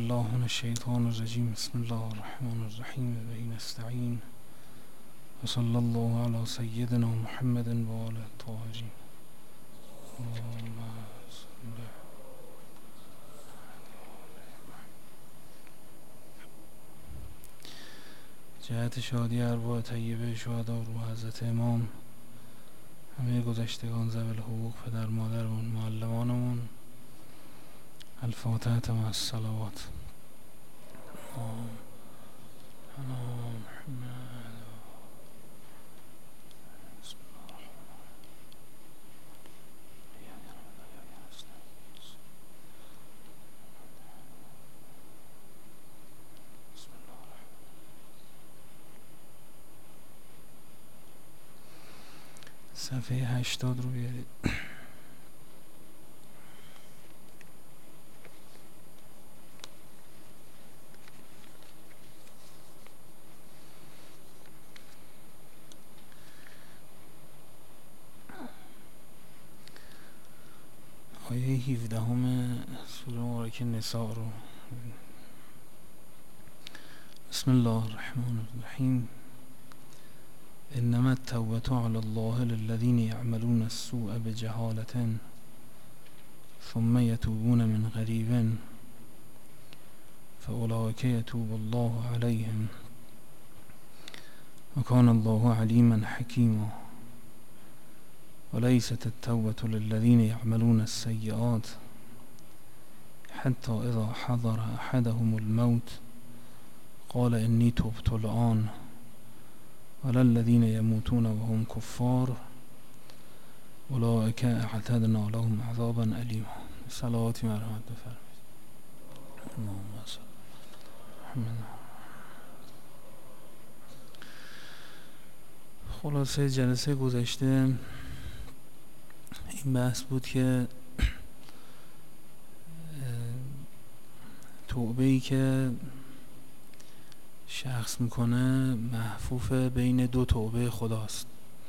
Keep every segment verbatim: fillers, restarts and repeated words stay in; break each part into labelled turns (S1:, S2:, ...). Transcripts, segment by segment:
S1: بالله من الشیطان الرجیم. بسم الله الرحمن الرحیم. و بهی نستعین. و صلی الله علی سیدنا محمد و آله الطاهرین. جهت شادی ارواح طیبه شهدا روح حضرت امام، همه گذشتگان ذوی الحقوق، پدر مادرمون، معلمانمون، الفاتحه مع الصلوات. صفحه هشتاد رو بیارید. آیه هفده همه سوره مبارکه نساء رو. بسم الله الرحمن الرحیم. انما التوبة على الله للذين يعملون السوء بجهالة ثم يتوبون من قريب فأولئك يتوب الله عليهم وكان الله عليما حكيما. وليست التوبة للذين يعملون السيئات حتى إذا حضر أحدهم الموت قال إني تبت الآن ولا الذين يموتون وهم كفار أولئك أعتدنا لهم عذابا أليما. صلوات مرحمت بفرمایید. اللهم صل محمد. خلاصه جلسه گذشته این بحث بود که توبه‌ای که شخص میکنه محفوف بین دو توبه خداست.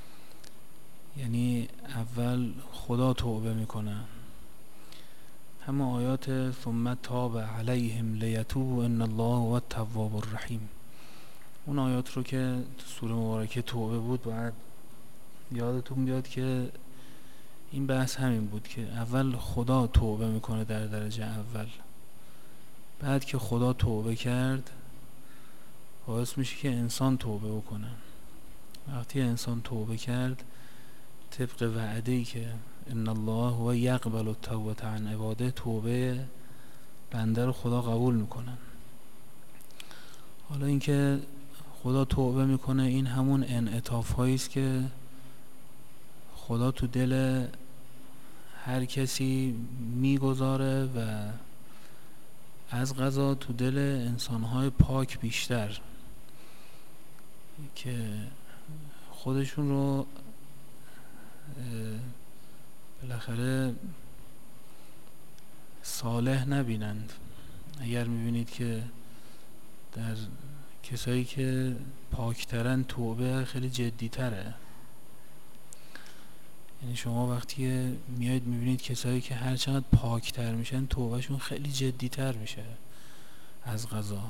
S1: یعنی اول خدا توبه میکنه، همه آیات ثم تاب علیهم لیتوبوا ان الله هو التواب الرحیم، اون آیات رو که تو سوره مبارکه توبه بود باید یادتون بیاد که این بحث همین بود که اول خدا توبه میکنه در درجه اول، بعد که خدا توبه کرد باعث میشه که انسان توبه بکنه. وقتی انسان توبه کرد طبق وعده‌ای که ان الله هو یقبل التوبة عن عباده، توبه بنده رو خدا قبول میکنه. حالا اینکه خدا توبه میکنه این همون انعطاف هایی است که خدا تو دل هر کسی میگذاره و از قضا تو دل انسانهای پاک بیشتر که خودشون رو بالاخره صالح نبینند. اگر میبینید که در کسایی که پاکترن توبه خیلی جدی تره، یعنی شما وقتی میایید میبینید کسایی که هر چقدر پاکتر میشن توبهشون خیلی جدی تر میشه از قضا.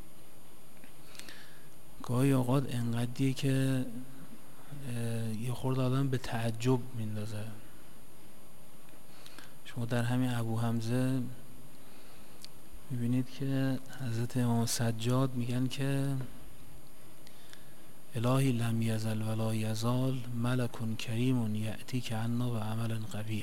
S1: گاهی اوقات انقدریه که یه خورده آدم به تعجب میندازه. شما در همین ابو حمزه میبینید که حضرت امام سجاد میگن که الهی لم یزل ولا یزال ملک کریم یأتی که عنا به عمل قبیح.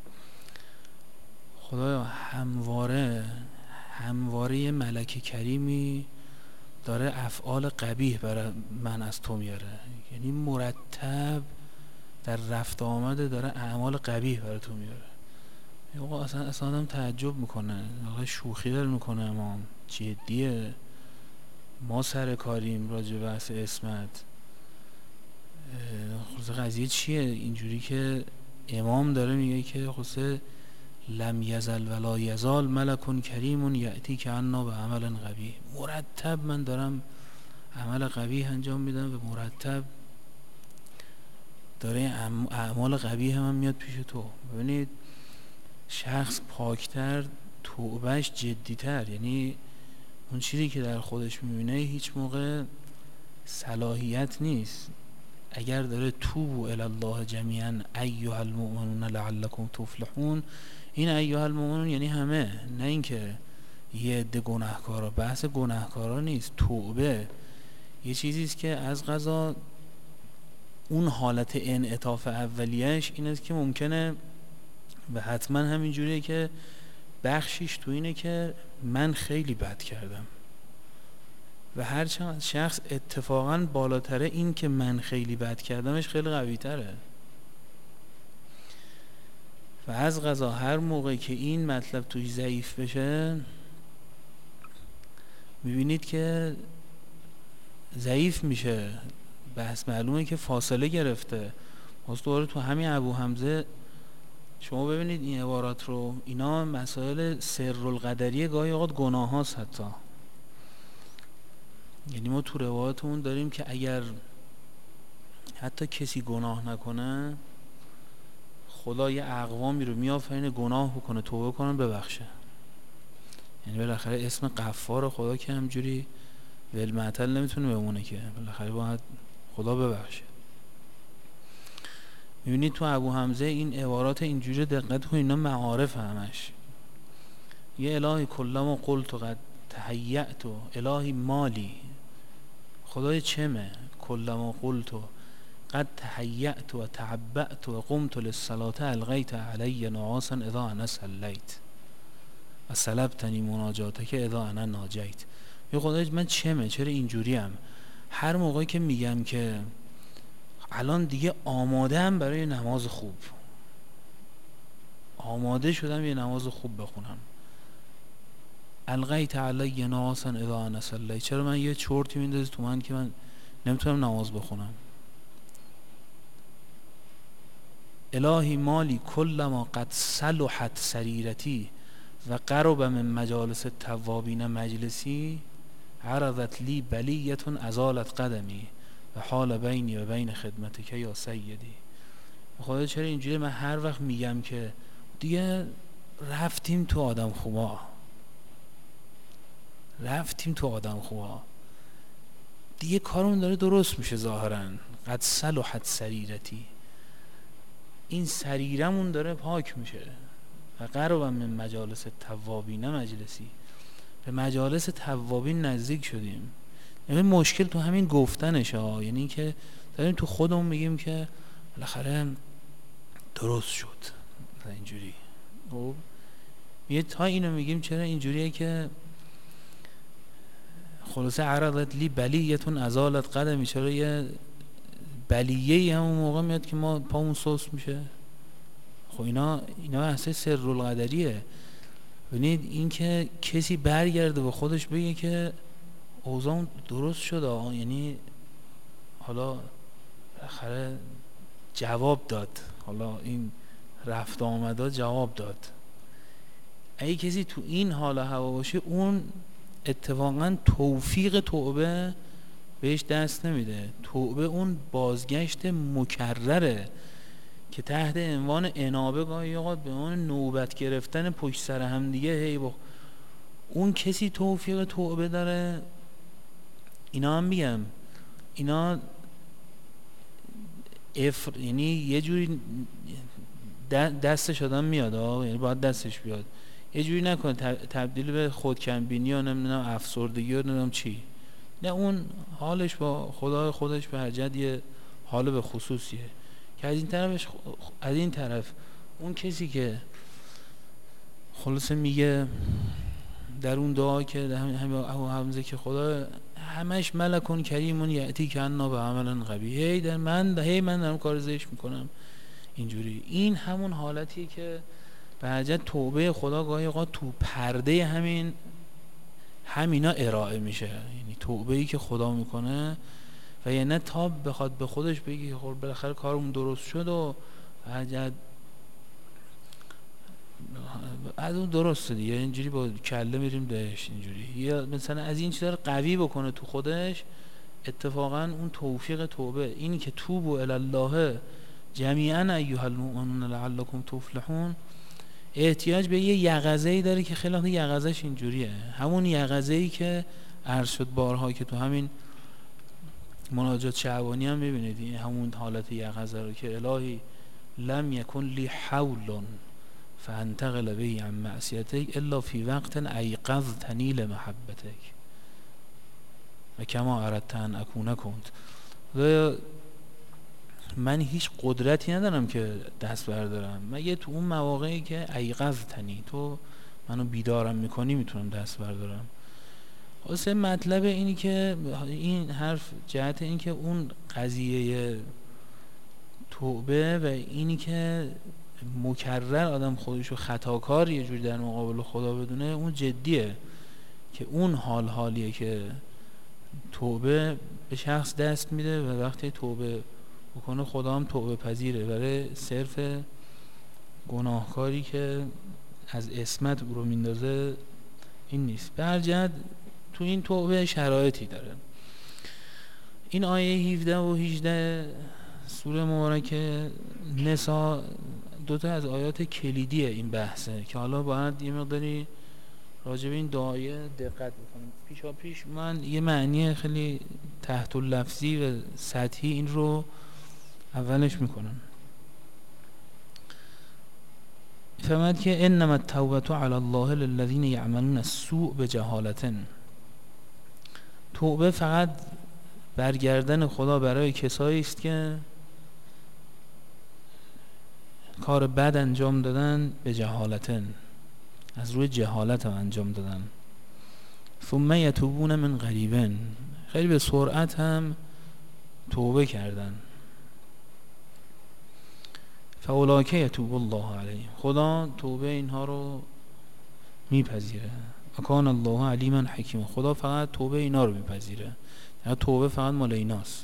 S1: خدایا همواره همواره یه ملک کریمی داره افعال قبیح برای من از تو میاره، یعنی مرتب در رفت آمده داره اعمال قبیح برای تو میاره. آقا اصلا اصلا آدم تعجب میکنه، آقا شوخی داره میکنه، امام جدیه، ما سر کاریم راجع به بحث اسمت. خلاصه قضیه چیه؟ اینجوری که امام داره میگه که خلاصه لم یزل ولا یزال ملک کریم یأتی که عنا به عمل قبیح. مرتب من دارم عمل قبیح انجام میدم و مرتب داره اعمال قبیح من میاد پیش تو. ببینید شخص پاکتر توبهش جدیتر، یعنی اون چیزی که در خودش میبینه هیچ موقع صلاحیت نیست. اگر داره توبوا الی الله جمیعا ایها المؤمنون لعلکم تفلحون، این ایها المؤمنون یعنی همه، نه اینکه یه عده گناهکارا. بحث گناهکارا نیست. توبه یه چیزی است که از قضا اون حالت انعطاف اولیه‌اش این است که ممکنه و حتما همین جوریه که بخشیش تو اینه که من خیلی بد کردم و هر چند شخص اتفاقا بالاتره این که من خیلی بد کردمش خیلی قوی تره و از قضا هر موقع که این مطلب توی ضعیف بشه میبینید که ضعیف میشه. بحث معلومه که فاصله گرفته. باز دوباره تو همین ابو حمزه شما ببینید این عبارات رو، اینا مسائل سرالقدریه، گاهی اوقات گناه هاست حتی. یعنی ما تو روایاتمون داریم که اگر حتی کسی گناه نکنه خدا یه اقوامی رو میآفرینه گناه بکنه، توبه کنه، ببخشه. یعنی بالاخره اسم غفار خدا که همجوری ولمعتل نمیتونه بمونه که، بالاخره باید خدا ببخشه. میبینید تو ابو حمزه این عبارات اینجوری دقت کنید، اینا معارف همش. یه الهی کلما قلت و قد تهیأت و الهی مالی، خدای چمه، کلما قلت و قد تهیأت و تعبأت و قمت للصلاة الغیت علی نعاسا اذا انا صلیت و سلبتنی مناجاتک اذا انا ناجیت. یه خدای من چمه، چرا اینجوریم؟ هر موقعی که میگم که الان دیگه آماده هم برای نماز خوب، آماده شدم یه نماز خوب بخونم، الغیت علی نعاسا اذا انا صلیت، چرا من یه چرتی میندازی تو من که من نمیتونم نماز بخونم؟ الهی مالی کلما قد صلحت سریرتی و قرب من مجالس التوابین مجلسی عرضت لی بلیت ازالت قدمی و حال بینی و بین خدمتک یا سیدی. خدا چرا اینجوری؟ من هر وقت میگم که دیگه رفتیم تو آدم خوبا، رفتیم تو آدم خوبا، دیگه کارمون داره درست میشه ظاهرا. قد صلحت سریرتی، این سریرمون داره پاک میشه. و قرب من مجالس توابین مجلسی، به مجالس توابین نزدیک شدیم. یعنی مشکل تو همین گفتنشه ها، یعنی که داریم تو خودمون میگیم که بالاخره درست شد اینجوری. خب یه تا اینو میگیم چرا اینجوریه که خلاصه عرضت لی بلیتون ازالت قدمی، چرا یه بلیه‌ای همون موقع میاد که ما پامون سوس میشه. خب اینا اینا اصلا سرالقدریه. ببینید این که کسی برگرده و خودش بگه که اوضاع درست شده، یعنی حالا بالاخره جواب داد، حالا این رفت آمده جواب داد. اگه کسی تو این حال هوا باشه اون اتفاقا توفیق توبه بهش دست نمیده. توبه اون بازگشت مکرره که تحت عنوان انابه گاهی اوقات به اون نوبت گرفتن پشت سر هم دیگه هی با اون کسی توفیق توبه داره. اینا هم میگم اینا افر، یعنی یه جوری دستش آدم میاد، یعنی باید دستش بیاد، یه جوری نکنه تبدیل به خودکمبینی و نمیدونم افسردگی و نمیدونم چی، نه اون حالش با خدای خودش به هر جد یه حال به خصوصیه که از این طرفش از این طرف اون کسی که خلاصه میگه در اون دعا که همین ابو حمزه که خدا همش ملکون کریمون یعتی کنا به عملا قبیح، هی در من هی من دارم کار زشت میکنم اینجوری. این همون حالتیه که به هر جد توبه خدا گاهی اوقات تو پرده همین همینا ارائه میشه. یعنی توبه‌ای که خدا میکنه و یعنی تا بخواد به خودش بگی خب بالاخره کارمون درست شد و عجب از اون درسته دیگه، اینجوری با کله میریم بهش اینجوری، یا مثلا از این چیزا رو قوی بکنه تو خودش، اتفاقا اون توفیق توبه اینی که توبوا الی الله جمیعا ایها المؤمنون لعلکم تفلحون، احتیاج به یه یقظه‌ای داره که خیلی وقت یقظه‌ش اینجوریه، همون یقظه‌ای که عرض شد بارها که تو همین مناجات شعبانی هم می‌بینید همون حالت یقظه رو که الهی لم یکن لی حول فانتقل به عن معصیتک الا فی وقت ایقظتنی لمحبتک و کما اردت ان اکون کنت. من هیچ قدرتی ندارم که دست بردارم، مگه تو اون مواقعی که ایقظتنی تو منو بیدارم میکنی میتونم دست بردارم. واسه مطلب اینی که این حرف جهت این که اون قضیه توبه و اینی که مکرر آدم خودشو خطاکار یه جوری در مقابل خدا بدونه اون جدیه، که اون حال حالیه که توبه به شخص دست میده و وقتی توبه بکنه خدا هم توبه پذیره، برای صرف گناهکاری که از عصمت او رو میندازه این نیست. به هر جهت تو این توبه شرایطی داره. این آیه هفده و هجده سوره مبارکه نساء دوتا از آیات کلیدیه این بحثه که حالا باید یه مقداری راجع به این دعایه دقت بکنیم. پیشا پیش من یه معنی خیلی تحت اللفظی و سطحی این رو اولش میکنم. فهمد که انما التوبه علی الله للذین یعملون السوء بجهالة، توبه فقط برگردن خدا برای کسایی است که کار بد انجام دادن به جهالت، از روی جهالت هم انجام دادن. ثم یتوبون من قریب، خیلی به سرعت هم توبه کردن. فاولئک یتوب الله علیهم، خدا توبه اینها رو میپذیره. و کان الله علیما حکیما، خدا فقط توبه اینا رو میپذیره، یعنی توبه فقط مال ایناست.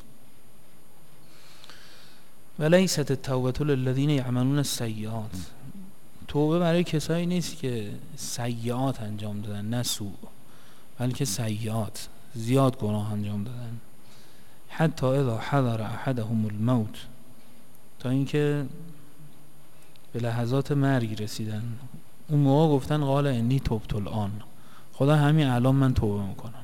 S1: ولیست التوبه للذین یعملون السیئات، توبه برای کسایی نیست که سیئات انجام دادن، نه سوء، بلکه سیئات، زیاد گناه انجام دادن. حتی اذا حضر احدهم الموت، تا اینکه به لحظات مرگ رسیدن، اون موقع گفتن قال انی تبت الان، خدا همین الان من توبه میکنم.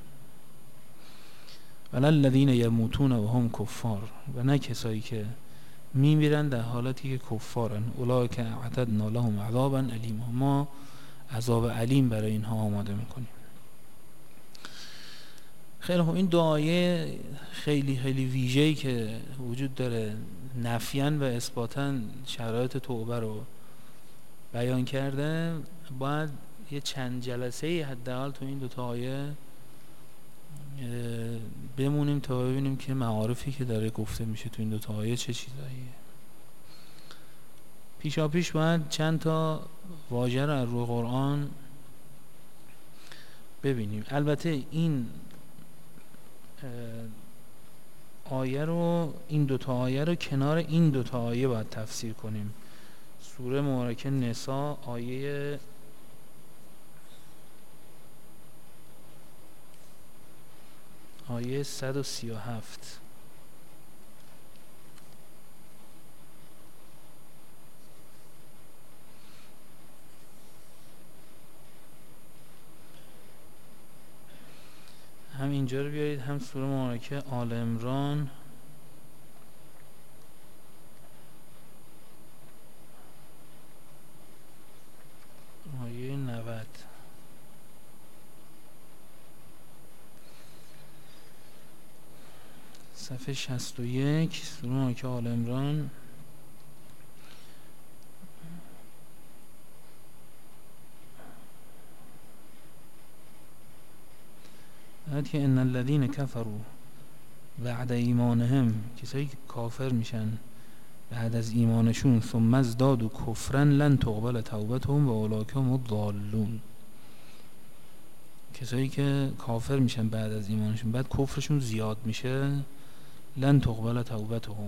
S1: ولی الذین یموتون و هم کفار، و نه کسایی که میمیرن در حالتی که کفارن. اولئک اعتدنا لهم عذابا الیما، ما عذاب علیم برای اینها آماده میکنیم. خیلی خوب، این دعایه خیلی خیلی ویژه‌ای که وجود داره نفیاً و اثباتاً شرایط توبه رو بیان کرده، باید یه چند جلسه حداقل تو این دو تا آیه بمونیم تا ببینیم که معارفی که داره گفته میشه تو این دو تا آیه چه چیزاییه. پیشا پیش باید چند تا واژه رو از روی قرآن ببینیم. البته این آیه رو، این دو تا آیه رو کنار این دو تا آیه باید تفسیر کنیم. سوره مبارکه نساء آیه آیه صد و سی و هفت، هم اینجا رو بیارید، هم سوره مبارکه آل عمران آیه نود. صفحه شصت و یک سوره مبارکه آل عمران بعد که ان الذين كفروا بعد ایمانهم، کسایی که کافر میشن بعد از ایمانشون، ثم ازدادوا کفرا لن تقبل توبتهم و اولئک هم الضالون، کسایی که کافر میشن بعد از ایمانشون بعد کفرشون زیاد میشه، لن تقبل توبتهم،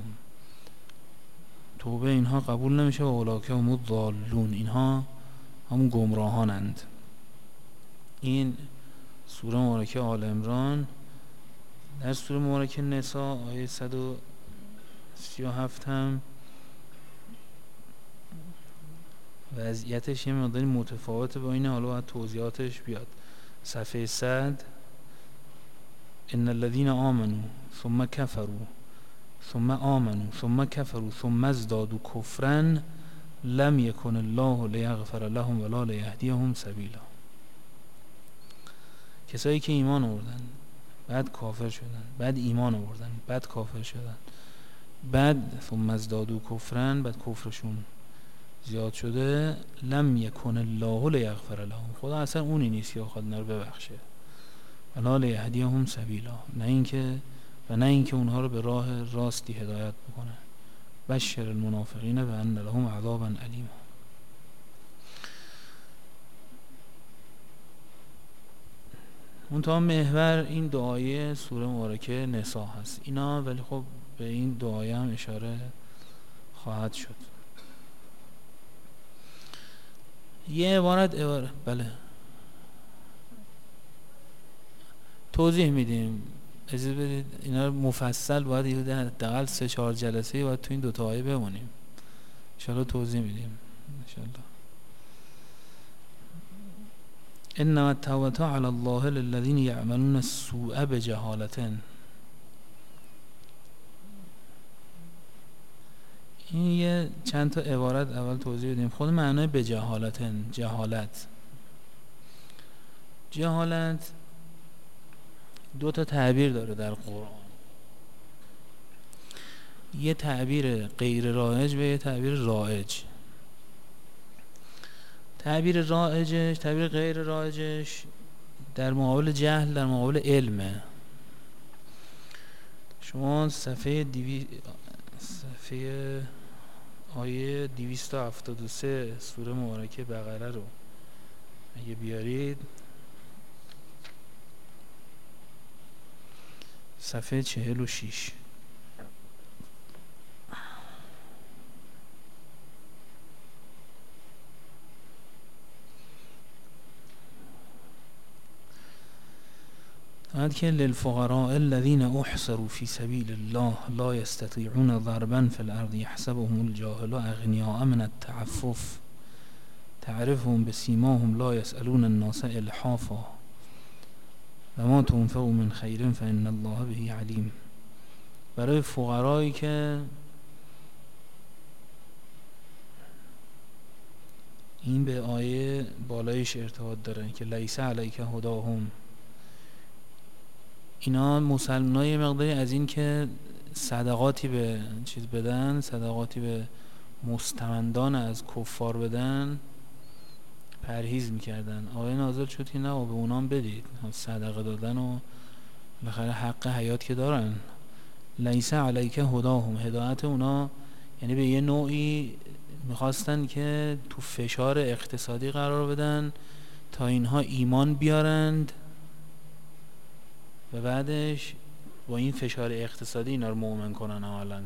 S1: توبه اینها قبول نمیشه، و اولئک هم الضالون، اینها همون گمراهانند. این سوره مبارکه آل عمران. در سوره مبارکه نساء آیه صد و سی و هفت هم وضعیتش یه مقداری متفاوته با اینه، حالا باید توضیحاتش بیاد. صفحه صد ان الذين آمنوا ثم كفروا ثم آمنوا ثم كفروا ثم ازدادوا كفرا لم يكن الله لیغفر لهم ولا لیهدیهم سبیلا. کسایی که ایمان آوردن بعد کافر شدن، بعد ایمان آوردن بعد کافر شدن، بعد ثم ازدادوا کفرا، بعد کفرشون زیاد شده، لم یکن الله لیغفر لهم، خدا اصلا اونی نیست که بخواد اینا رو ببخشه، ولا لیهدیهم سبیلا، نه اینکه و نه اینکه اونها رو به راه راستی هدایت بکنه. بشر المنافقین بان لهم عذابا الیما. منتها محور این دعای سوره مبارکه نساء هست اینا، ولی خب به این دعای هم اشاره خواهد شد. یه عبارت عبارت بله توضیح میدیم، اجازه بدید اینا مفصل باید یه حداقل سه چهار جلسه باید تو این دو تا آیه بمونیم، ان شاء الله توضیح میدیم ان شاء الله. انما التوبه علی الله للذین یعملون السوء بجهالة. این یه چند تا عبارت اول توضیح بدیم. خود معنای بجهالة، جهالت جهالت دو تا تعبیر داره در قرآن، یه تعبیر غیر رایج و یه تعبیر رایج. تعبیر رایجش، تعبیر غیر رایجش در مقابل جهل، در مقابل علمه. شما صفحه دیوی صفحه آیه دویست و هفتاد و سه سوره مبارکه بقره رو اگه بیارید، صفحه چهل و شیش، بعد که للفقراء الذين احصروا في سبيل الله لا يستطيعون ضربا في الارض يحسبهم الجاهل اغنياء من التعفف تعرفهم بسيماهم لا يسألون الناس الحافا و ما تنفقوا من خیر فإن الله به علیم. برای فقرایی که این به آیه بالایش ارتباط داره که لیس علیک هداهم، اینا مسلمان‌ها یه مقداری از این که صدقاتی به چیز بدن، صدقاتی به مستمندان از کفار بدن پرهیز میکردن. آیه نازل شد که نه به اونام بدید، صدقه دادن و بالاخره حق حیات که دارن. لیس علیک هداهم، هدایت اونا یعنی به یه نوعی میخواستن که تو فشار اقتصادی قرار بدن تا اینها ایمان بیارند و بعدش با این فشار اقتصادی اینا رو مؤمن کنن. عملا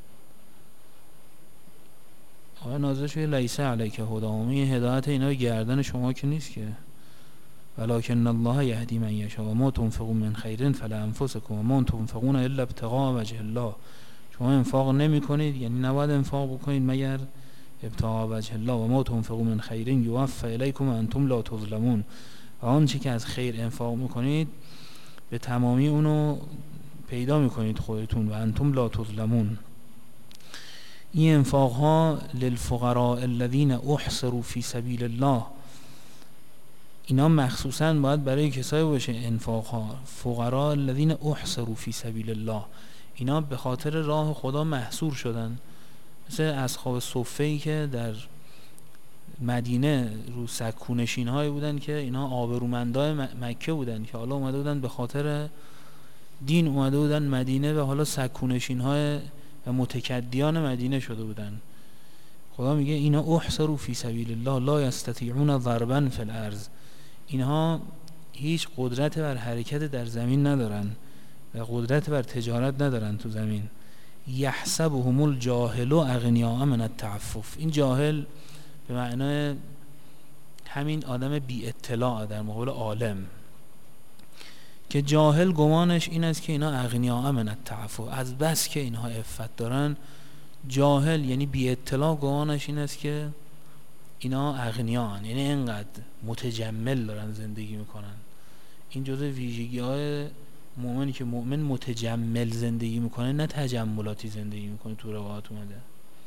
S1: آیا نازل شده لیس علیک هداهم، این هدایت اینا گردن شما که نیست که، ولکن الله یهدی من یشاء و ما تنفقون من خیر فلانفسکم و ما تنفقون الا ابتغاء وجه الله. شما انفاق نمی کنید، یعنی نباید انفاق بکنید مگر ابتغاء وجه الله. و ما تنفقون من خیر یوفى الیکم و انتم لا تظلمون. و آنچه که از خیر انفاق میکنید به تمامی اونو پیدا میکنید خودتون و انتم لا تظلمون. این انفاق ها للفقراء الذين احصروا في سبيل الله، اینا مخصوصا باید برای کسایی باشه انفاق ها فقراء الذين احصروا في سبيل الله، اینا به خاطر راه خدا محصور شدن، مثل اصحاب صفه‌ای که در مدینه رو سکونشین هایی بودن که اینا آبرومندای مکه بودن که حالا اومده بودن به خاطر دین اومده بودن مدینه و حالا سکونشین های و متکدیان مدینه شده بودن. خدا میگه اینا احصروا فی سبیل الله لا یستطیعون ضربا فی الارض، اینها هیچ قدرت بر حرکت در زمین ندارن و قدرت بر تجارت ندارن تو زمین. یحسبهم الجاهل اغنیاء من التعفف، این جاهل به معنای همین آدم بی اطلاع در مقابل عالم، که جاهل گمانش این است که اینا اغنیاء من التعفف، از بس که اینها عفت دارن. جاهل یعنی بی اطلاع گمانش این است که اینا اغنیان، یعنی اینقدر متجمل دارن زندگی میکنن. این جزء ویژگی های مؤمنی که مؤمن متجمل زندگی میکنه، نه تجملاتی زندگی میکنه. تو روایات اومده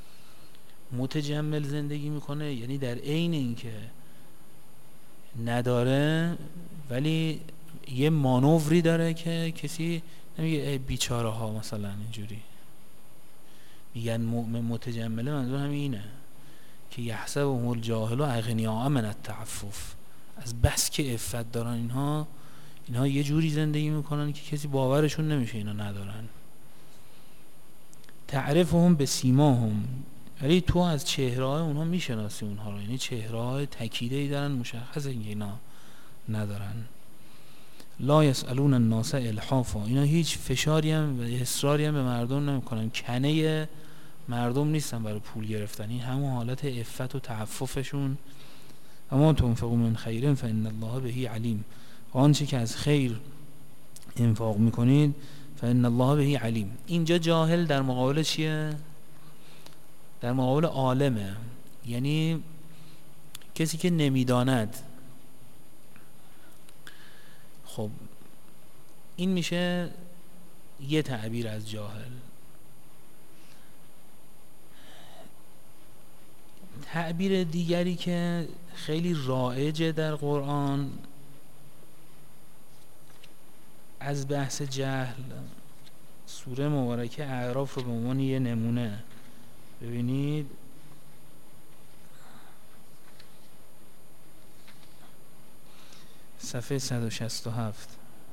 S1: متجمل زندگی میکنه یعنی در عین اینکه نداره ولی یه مانوری داره که کسی نمیگه بیچاره ها مثلا اینجوری. میگن مؤمن متجمله، منظور همین اینه که یحسبهم الجاهل اغنیاء من التعفف، از بس که عفت دارن اینها اینها یه جوری زندگی میکنن که کسی باورشون نمیشه اینا ندارن. تعرفهم بسیماهم، ولی تو از چهره‌های اونها میشناسی اونها رو، یعنی چهره‌های تکیده‌ای دارن مشخصه که اینا ندارن. لا یسألون الناس الحافا، اینا هیچ فشاری هم و اصراری هم به مردم نمیکنن، کنه مردم نیستن برای پول گرفتن. این همون حالت عفت و تعففشون. اما تنفقوا من خیر فإن الله به علیم، آنچه که از خیر انفاق میکنید فإن الله به علیم. اینجا جاهل در مقابل چیه؟ در مقابل عالمه، یعنی کسی که نمیداند. خب این میشه یه تعبیر از جاهل. تعبیر دیگری که خیلی رایجه در قرآن از بحث جهل، سوره مبارکه اعراف رو به عنوان یه نمونه ببینید. صفحه صد و شصت و هفت.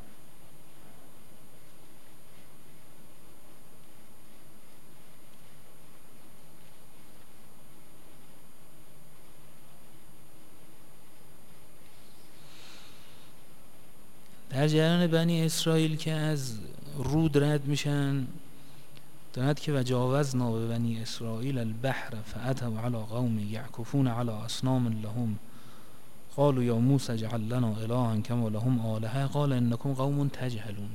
S1: در جریان بنی اسرائیل که از رود رد میشن، دارد که وجاوزنا به بنی اسرائیل البحر فأتوا علی قوم یعکفون علی اصنام لهم قالوا یا موسی اجعل لنا الها کما لهم آلهه قال انکم قوم تجهلون.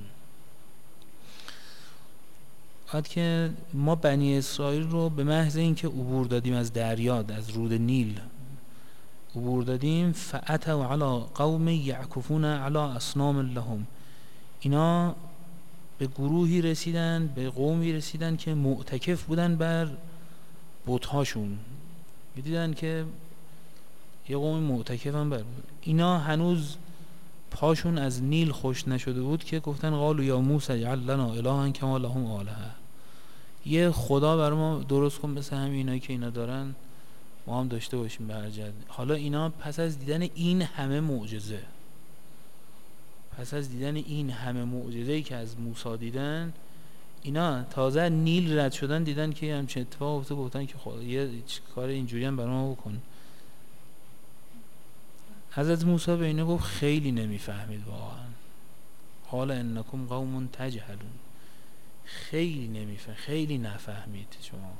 S1: بعد که ما بنی اسرائیل رو به محض اینکه عبور دادیم از دریا، از رود نیل عبور دادیم، فأتوا علی قوم یعکفون علی اصنام لهم، اینا به گروهی رسیدن، به قومی رسیدن که معتکف بودن بر بت‌هاشون. دیدن که یه قوم معتکفن بر اینا، هنوز پاشون از نیل خوش نشده بود که گفتن قالوا یا موسی اجعل لنا الها کما لهم آلهه، یه خدا برای ما درست کن مثل همین اینایی که اینا دارن ما هم داشته باشیم برجد. حالا اینا پس از دیدن این همه معجزه، پس از دیدن این همه معجزه‌ای که از موسی دیدن، اینا تازه نیل رد شدن دیدن که همچین اتفاق افتاد، گفتن که خدا یه کار اینجوری هم برای ما بکن. حضرت موسی به اینا گفت خیلی نمیفهمید واقعا. قال انکم قوم تجهلون، خیلی نمیفهم، خیلی نفهمید شما.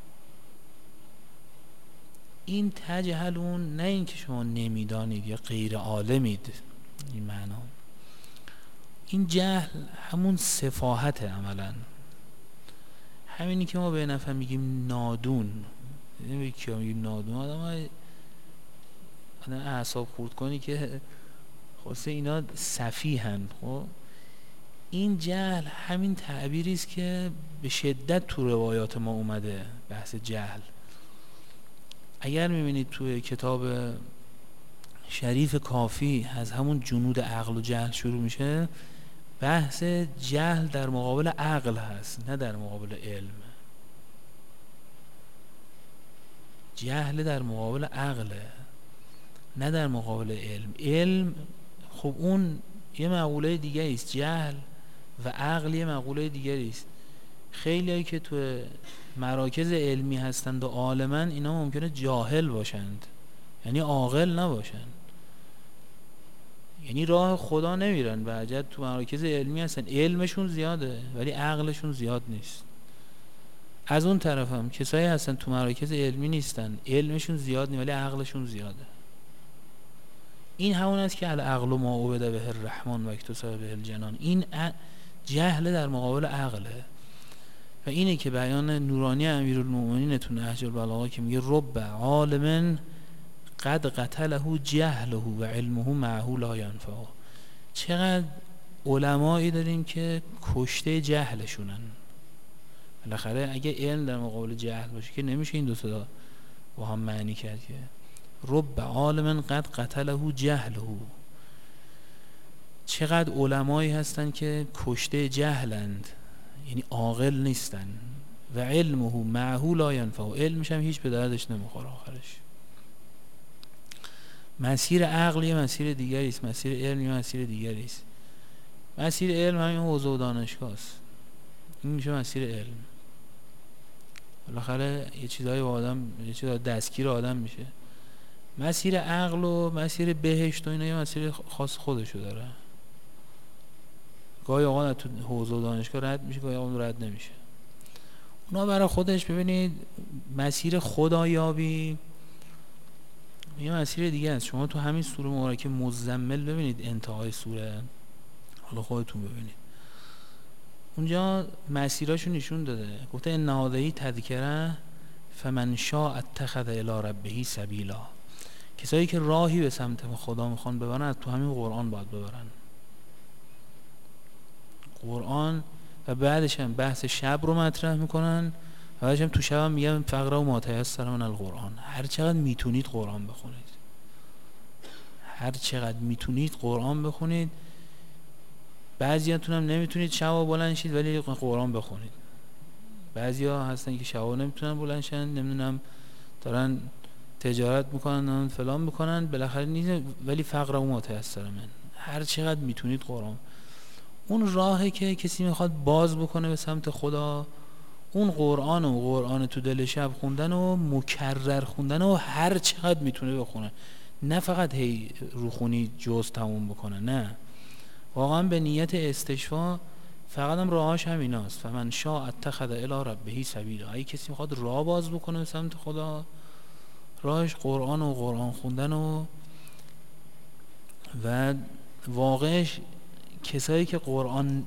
S1: این تجهلون نه این که شما نمیدانید یا غیر عالمید، این معنا. این جهل همون سفاهت عملا، همینی که ما به نفر میگیم نادون. نمیگیم که میگیم نادون، آدم های آدم اعصاب خورد کنی که خواسته اینا سفیهن. خب این جهل همین تعبیری است که به شدت تو روایات ما اومده، بحث جهل. اگر میبینید توی کتاب شریف کافی از همون جنود عقل و جهل شروع میشه، بحث جهل در مقابل عقل هست، نه در مقابل علم. جهل در مقابل عقله، نه در مقابل علم. علم خب اون یه مقوله دیگه است، جهل و عقل یه مقوله دیگه است. خیلی هایی که تو مراکز علمی هستند و عالمن، اینا ممکنه جاهل باشند، یعنی عاقل نباشند، یعنی راه خدا نمیرن. به عجب تو مراکز علمی هستن، علمشون زیاده ولی عقلشون زیاد نیست. از اون طرف هم کسایی هستن تو مراکز علمی نیستن، علمشون زیاد نیست ولی عقلشون زیاده. این همون است که العقل ما عبد به الرحمن و اکتسب به الجنان. این جهل در مقابل عقله و اینه که بیان نورانی امیرالمومنین تو نهج البلاغه که میگه رب عالم قد قتله جهله و علمه معه لا ینفع. چقدر علمایی داریم که کشته جهلشونن. بالاخره اگه علم در مقابل جهل باشه که نمیشه این دو تا با هم معنی کرد که رب عالم قد قتله جهله. چقدر علمایی هستن که کشته جهلند، یعنی عاقل نیستن. و علمه معه لا ینفع، علمش هم هیچ به دردش نمیخوره آخرش. مسیر عقل یه مسیر دیگری است، مسیر علم یه مسیر دیگری است. مسیر علم همین حوزه و دانشگاه است، این میشه مسیر علم. بالاخره یه چیزایی با آدم، یه چیزایی دستگیر آدم میشه. مسیر عقل و مسیر بهشت و اینا یه مسیر خاص خودشو داره. گاهی اوقات تو حوزه و دانشگاه رد میشه، گاهی اوقات رد نمیشه. اونا برای خودش ببینید مسیر خدایابی یه مسیر دیگه است. شما تو همین سوره مبارکه مزمل ببینید انتهای سوره، حالا خودتون ببینید اونجا مسیراشو نشون داده. گفته ان هذه تذکره فمن شاء اتخذ الی ربه سبیلا. کسایی که راهی به سمت خدا میخوان ببرن از تو همین قرآن باید ببرن. قرآن و بعدش هم بحث شب رو مطرح میکنن و بعدش هم تو شب هم میگن فقره و ما تیسر من القرآن. هر چقدر میتونید قرآن بخونید، هر چقدر میتونید قرآن بخونید. بعضیاتون هم نمیتونید شب بلند شید ولی قرآن بخونید. بعضیا هستن که شب نمیتونن بلند شن، نمیدونم دارن تجارت میکنن فلان میکنن، بالاخره نیست ولی فقره و ما تیسر من. هر چقدر میتونید قرآن. اون راهی که کسی میخواد باز بکنه به سمت خدا، اون قرآن و قرآن تو دل شب خوندن و مکرر خوندن و هر چقدر میتونه بخونه، نه فقط هی روخونی جز تموم بکنه، نه واقعا به نیت استشفا. فقط هم راهاش همیناست. فمن شاء اتخذ الی ربه سبیلا. اگه کسی میخواد راه باز بکنه به سمت خدا، راهش قرآن و قرآن خوندن و و واقعش کسایی که قرآن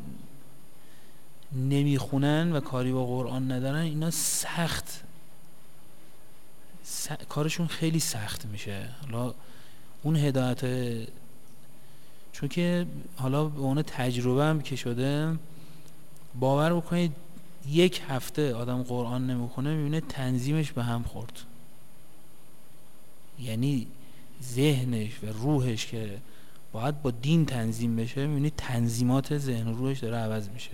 S1: نمیخونن و کاری با قرآن ندارن، اینا سخت س... کارشون خیلی سخت میشه. حالا اون هدایت، چون که حالا به اون تجربه هم که شده، باور بکنید یک هفته آدم قرآن نمیخونه میبینه تنظیمش به هم خورد. یعنی ذهنش و روحش که باید با دین تنظیم بشه، میبینید تنظیمات ذهن و روحش داره عوض میشه.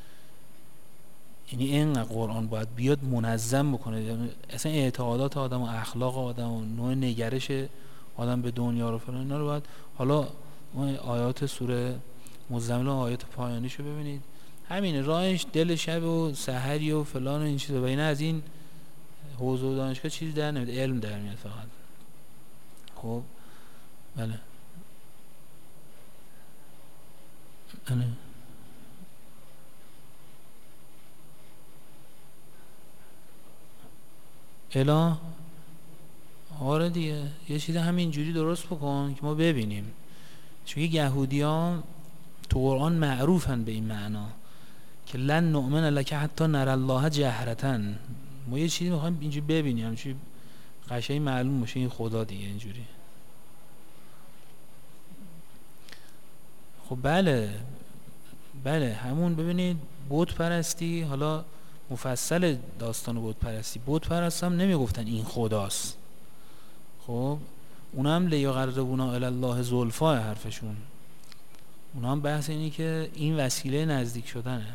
S1: یعنی اینقدر قرآن باید بیاد منظم بکنه اصلا اعتقادات آدم و اخلاق آدم و نوع نگرش آدم به دنیا رو فلان، اینا رو باید. حالا آیات سوره مزمل و آیات پایانیشو ببینید، همین راهش دل شب و سحری و فلان و این چیزا. و اینا از این حوزه و دانشگاه چیزی در نمیاد، علم در میاد فقط. خب بله بله اله آره دیگه، یه چیز همین جوری درست بکن که ما ببینیم. چون یهودی ها تو قرآن معروفن به این معنا که لن نؤمن لک حتی نر الله جهرتن. ما یه چیزی میخوایم اینجوری ببینیم، همچنین قشنگ معلوم باشه این خدا دیگه اینجوری. خب بله بله همون ببینید بت پرستی، حالا مفصل داستان بت پرستی، بت پرست هم نمیگفتن این خداست. خب اونا هم لیقربونا الی الله زلفا حرفشون، اونا هم بحث اینی که این وسیله نزدیک شدنه.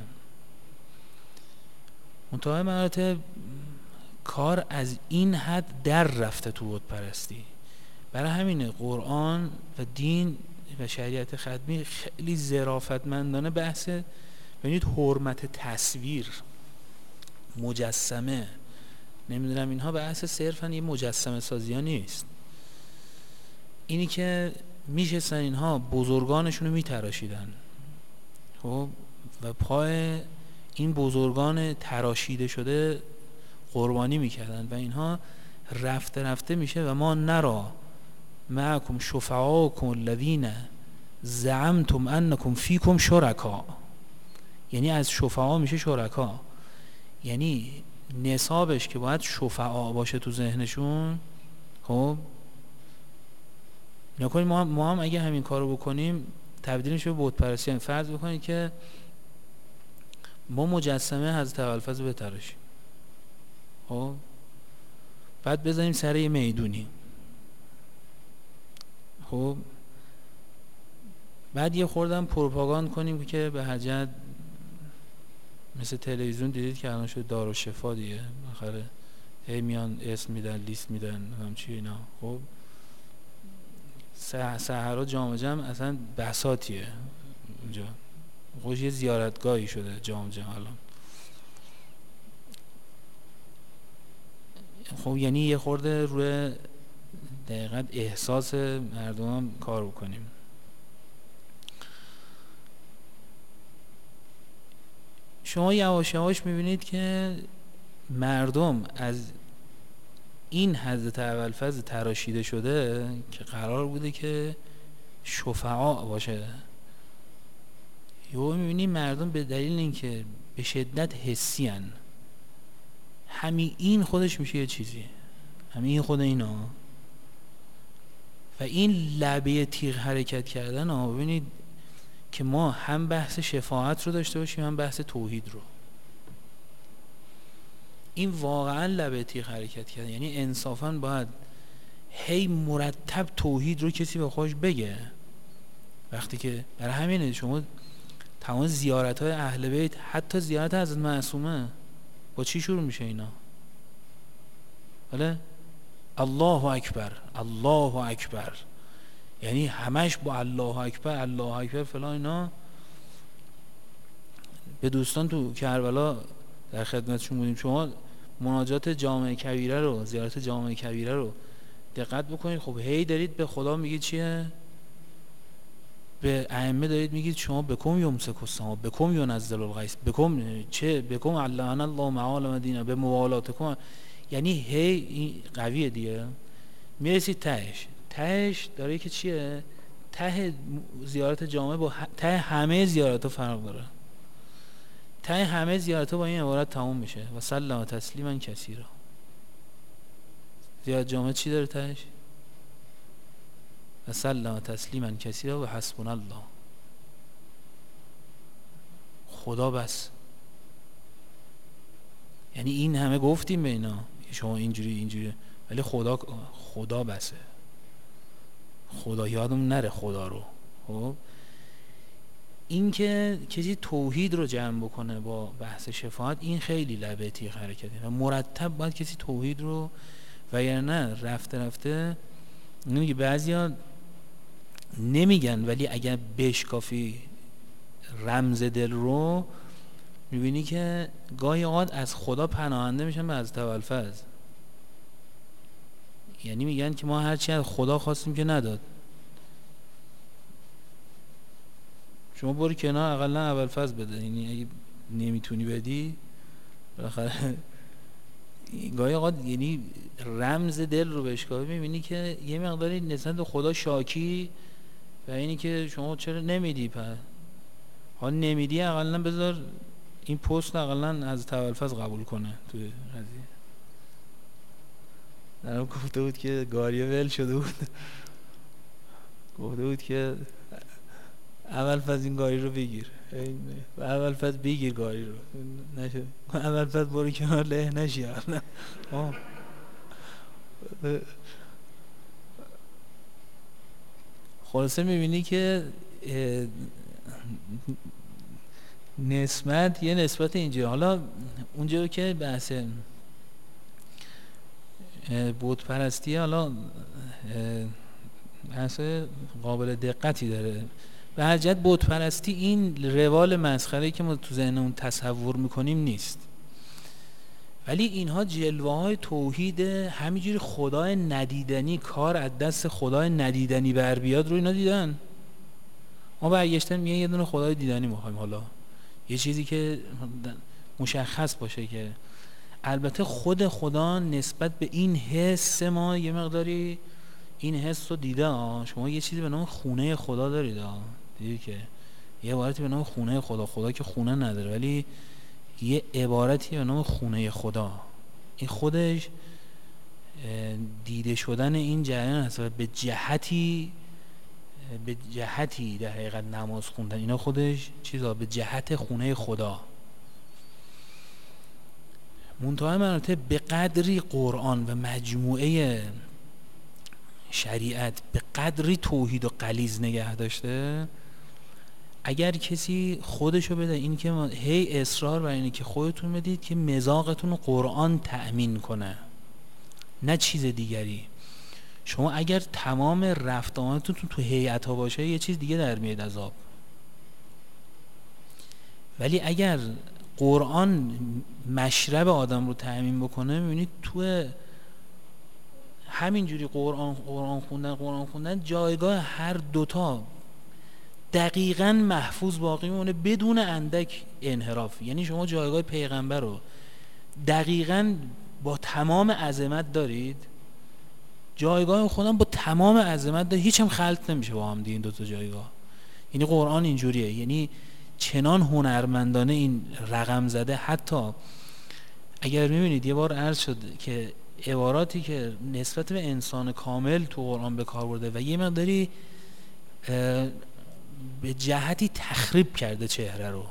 S1: منتهای مراتب کار از این حد در رفته تو بت پرستی. برای همینه قرآن و دین و شریعت ختمی خیلی ظرافتمندانه بحث ببینید حرمت تصویر، مجسمه، نمیدونم اینها بحث صرفا یه مجسمه سازی ها نیست. اینی که میشستن اینها بزرگانشون رو میتراشیدن، خب و پای این بزرگان تراشیده شده قربانی میکردن و اینها رفته رفته میشه و ما نرا معکم شفعاکم الذین زعمتم انکم فیکم شرکا. یعنی از شفعا میشه شرکا، یعنی نصابش که باید شفعا باشه تو ذهنشون، خب نکنید ما هم, ما هم اگه همین کارو بکنیم تبدیلش به بت پرستی. یعنی فرض بکنید که ما مجسمه حضرت ابوالفضل بتراشیم، خب بعد بزنیم سر یه میدونی، خب بعد یه خوردم پروپاگاند کنیم که به حجت مثل تلویزیون دیدید که الان شده دارالشفا دیگه، آخره هی میان اسم میدن لیست میدن همچی اینا. خب سحرا جام جم اصلا بساطیه اونجا، خوش یه زیارتگاهی شده جام جم الان. خب یعنی یه خورده روی دقیقاً احساس مردم هم کار بکنیم. شما یواش یواش میبینید که مردم از این حضرت ابوالفضل تراشیده شده که قرار بوده که شفعاء باشه، یهو میبینید مردم به دلیل اینکه به شدت حسی ان، همین این خودش میشه یه چیزی، همین این خود اینا و این لبه تیغ حرکت کردن ها. ببینید که ما هم بحث شفاعت رو داشته باشیم هم بحث توحید رو، این واقعا لبه تیغ حرکت کردن. یعنی انصافا باید هی مرتب توحید رو کسی به خودش بگه. وقتی که برای همینه شما تمام زیارت های اهل بیت، حتی زیارت حضرت معصومه با چی شروع میشه اینا؟ بله الله اکبر الله اکبر، یعنی همش با الله اکبر الله اکبر فلان اینا. به دوستان تو کربلا در خدمتشون بودیم، شما مناجات جامع کبیره رو، زیارت جامع کبیره رو دقت بکنید. خب هی دارید به خدا میگید چیه؟ به ائمه دارید میگید شما بکم یمسک السما بکم ینزل الغیث بکم چه بکم علنا الله معال مدینه به موالاتکم. یعنی هی قویه دیگه. میرسید تهش تهش داره که چیه؟ ته زیارت جامع با ته همه زیارت ها فرق داره. ته همه زیارت ها با این عبارت تموم میشه و سلم تسلیما کثیرا. زیارت جامع چی داره تهش؟ و سلم تسلیما کثیرا و حسبنا الله. خدا بس. یعنی این همه گفتیم به اینا شما اینجوری اینجوری، ولی خدا خدا بسه. خدا یادم نره خدا رو. خب این که کسی توحید رو جمع بکنه با بحث شفاعت، این خیلی لبه تیغ حرکتی و مرتب باید کسی توحید رو، وگرنه رفته رفته نمیگه. بعضیا نمیگن ولی اگر بشکافی رمز دل رو میبینی که گاهی اوقات از خدا پناهنده میشن به حضرت ابوالفضل. یعنی میگن که ما هرچی از خدا خواستیم که نداد، شما برو کنار اقلا ابوالفضل بده. یعنی اگه نمیتونی بدی بالاخره گاهی اوقات یعنی رمز دل رو بشکافی میبینی که یه مقداری نسبت به خدا شاکی و اینی که شما چرا نمیدی. پر حال نمیدی اقلا بذار این پست اقلا از ابوالفضل قبول کنه. توی قضیه درم گفته بود که گاریه ول شده بود، گفته بود که ابوالفضل این گاری رو بگیر و ابوالفضل بگیر گاری رو نشه ابوالفضل برو کنار له نشی. خلاصه میبینی که نسبت یه نسبت اینجا. حالا اونجا که بحث بت پرستی حالا بحث قابل دقتی داره. به هر جهت بت پرستی این روال مسخره‌ای که ما تو ذهنمون تصور میکنیم نیست، ولی اینها جلوه های توحید همینجوری خدای ندیدنی، کار از دست خدای ندیدنی بر بیاد رو اینا دیدن. ما برگشتن میگن یه دونه خدای دیدنی میخوایم، حالا یه چیزی که مشخص باشه. که البته خود خدا نسبت به این حس ما یه مقداری این حس رو دیده ها. شما یه چیزی به نام خونه خدا دارید ها، دیدید که یه عبارتی به نام خونه خدا. خدا که خونه نداره ولی یه عبارتی به نام خونه خدا، این خودش دیده شدن این جریان هست و به جهتی به جهتی در حقیقت نماز خوندن، اینا خودش چیزا به جهت خونه خدا. منتهای مراتب به قدری قرآن و مجموعه شریعت به قدری توحید و غلیظ نگه داشته، اگر کسی خودشو بده این که هی اصرار بر اینه که خودتون بدید که مذاقتون رو قرآن تأمین کنه نه چیز دیگری، شما اگر تمام رفت آمدتون تو هیئت ها باشه یه چیز دیگه در میاد از آب. ولی اگر قرآن مشرب آدم رو تأمین بکنه، میبینید تو همینجوری قرآن قرآن خوندن قرآن خوندن جایگاه هر دوتا دقیقاً محفوظ باقی میمونه بدون اندک انحراف. یعنی شما جایگاه پیغمبر رو دقیقاً با تمام عظمت دارید، جایگاه خودم با تمام عظمت دارید، هیچ هم خلط نمیشه با هم دیگه این دوتا جایگاه. یعنی قرآن اینجوریه، یعنی چنان هنرمندانه این رقم زده. حتی اگر میبینید یه بار عرض شد که عباراتی که نسبت به انسان کامل تو قرآن به کار برده و یه مقداری به جهتی تخریب کرده چهره رو،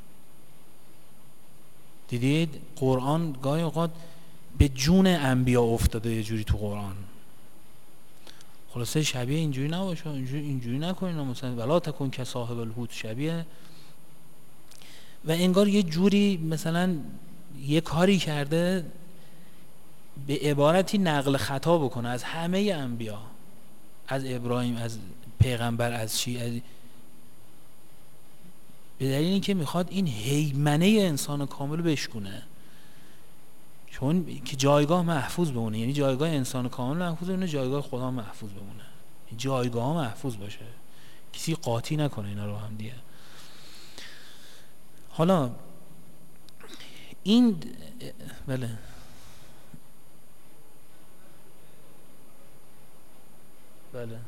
S1: دیدید قرآن گاهی اوقات به جون انبیا افتاده یه جوری تو قرآن. خلاصه شبیه اینجوری نباشه، اینجوری اینجوری نکنین مثلا ولا تکن که صاحب الحوت شبیه، و انگار یه جوری مثلا یه کاری کرده به عبارتی نقل خطا بکنه از همه انبیا، از ابراهیم، از پیغمبر، از چی، از به دلیل اینکه میخواد این هیمنه انسان کامل بشکونه، چون که جایگاه محفوظ بمونه. یعنی جایگاه انسان کامل محفوظ بمونه، جایگاه خدا محفوظ بمونه، جایگاه محفوظ باشه، کسی قاطی نکنه اینا رو هم دیگه. حالا این بله بله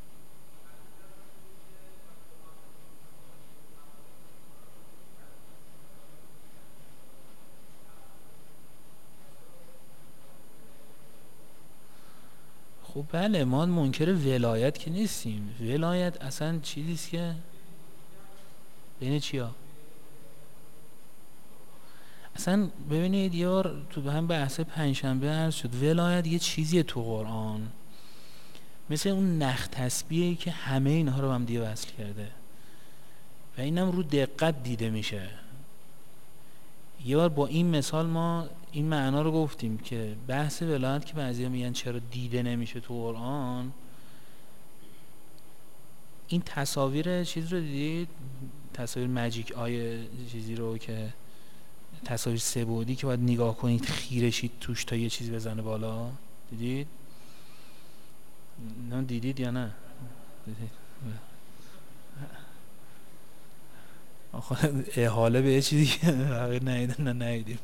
S1: خب بله، ما منکر ولایت که نیستیم. ولایت اصلا چیزیست که بین چیا؟ اصلا ببینید یه بار تو هم بحث پنجشنبه عرض شد، ولایت یه چیزیه تو قرآن مثل اون نخ تسبیحی که همه اینها رو هم دیگه وصل کرده و اینم رو دقت دیده میشه. یه بار با این مثال ما این معنا رو گفتیم که بحث ولایت که بعضیا میگن چرا دیده نمیشه تو قرآن، این تصاویر چیز رو دیدید؟ تصاویر ماجیک آیه چیزی رو که تصاویر سه بعدی که باید نگاه کنید خیره شید توش تا یه چیز بزنه بالا، دیدید؟ نه دیدید یا نه؟ دیدید؟ آخه احاله به یه چیزی که بقیه نهیدن نه نهیدیم.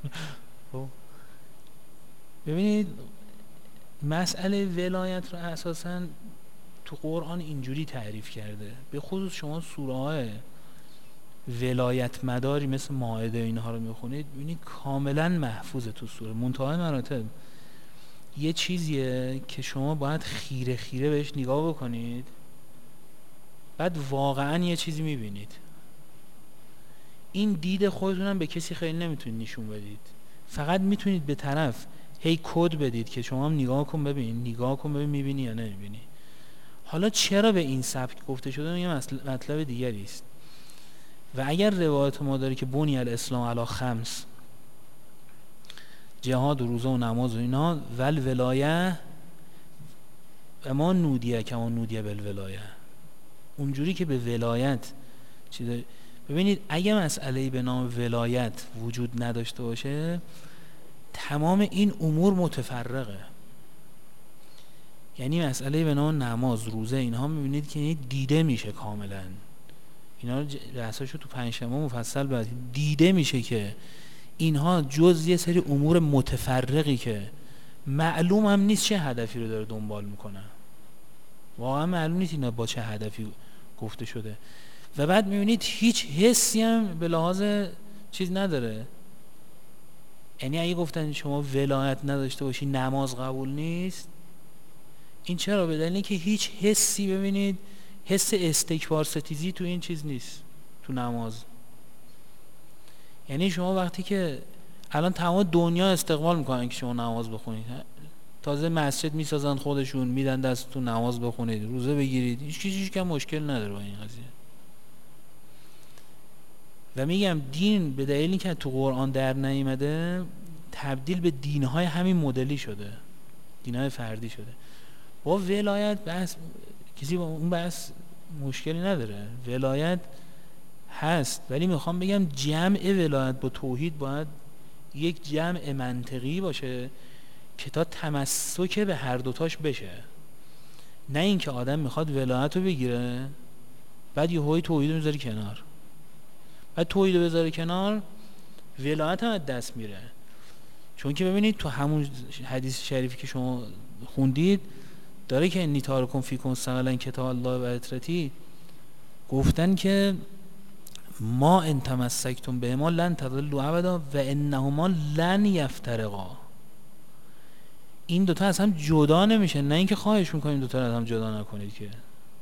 S1: ببینید مسئله ولایت رو اساساً تو قرآن اینجوری تعریف کرده، به خصوص شما سوره های ولایت مداری مثل مائده اینها رو میخونید ببینید کاملا محفوظه تو سوره. منتهای مراتب یه چیزیه که شما باید خیره خیره بهش نگاه بکنید، بعد واقعا یه چیزی میبینید. این دید خودتونم به کسی خیلی نمیتونید نشون بدید، فقط میتونید به طرف هی کد بدید که شما هم نگاه کن ببین، نگاه کن ببین میبینی یا نمیبینی. حالا چرا به این سبک گفته شده یه مطلب دیگری است. و اگر روایت ما داره که بنی الاسلام علی خمس، جهاد و روزه و نماز و اینا، ول ولایه و ما نودیه که ما نودیه بالولایه، اونجوری که به ولایت چیزه. ببینید اگه مسئله‌ای به نام ولایت وجود نداشته باشه تمام این امور متفرقه. یعنی مسئله به نام نماز، روزه، اینها میبینید که دیده میشه کاملا، اینا رو بحثاشو تو پنجشنبه مفصل بعد دیده میشه که اینها جز یه سری امور متفرقی که معلوم هم نیست چه هدفی رو داره دنبال میکنه، واقعا معلوم نیست اینا با چه هدفی گفته شده. و بعد میبینید هیچ حسی هم به لحاظ چیز نداره. یعنی اگه گفتن شما ولایت نداشته باشی نماز قبول نیست، این چرا؟ به دلیل اینکه هیچ حسی ببینید حس استکبار ستیزی تو این چیز نیست، تو نماز. یعنی شما وقتی که الان تمام دنیا استقبال میکنن که شما نماز بخونید، تازه مسجد میسازن خودشون، میدن دستتون نماز بخونید، روزه بگیرید، هیچ کسی هیچ کم مشکل نداره با این قضیه. و میگم دین به دلیلی که تو قرآن در نیامده تبدیل به دینهای همین مدلی شده، دینهای فردی شده. با ولایت بحث کسی با اون بحث مشکلی نداره، ولایت هست، ولی میخوام بگم جمع ولایت با توحید باید یک جمع منطقی باشه که تا تمسک به هر دوتاش بشه. نه اینکه آدم میخواد ولایت رو بگیره بعد یه هوی توحید رو میذاره کنار، بعد توحید رو بذاره کنار ولایت هم از دست میره. چون که ببینید تو همون حدیث شریفی که شما خوندید داره که انی تارکم فیکم ثقلا کتاب الله و اطرتی، گفتن که ما ان تمسکتم بهما لن تضلوا ابدا و انهما لن یفترقا. این دوتا از هم جدا نمیشن، نه اینکه خواهش میکنیم دوتا از هم جدا نکنید که.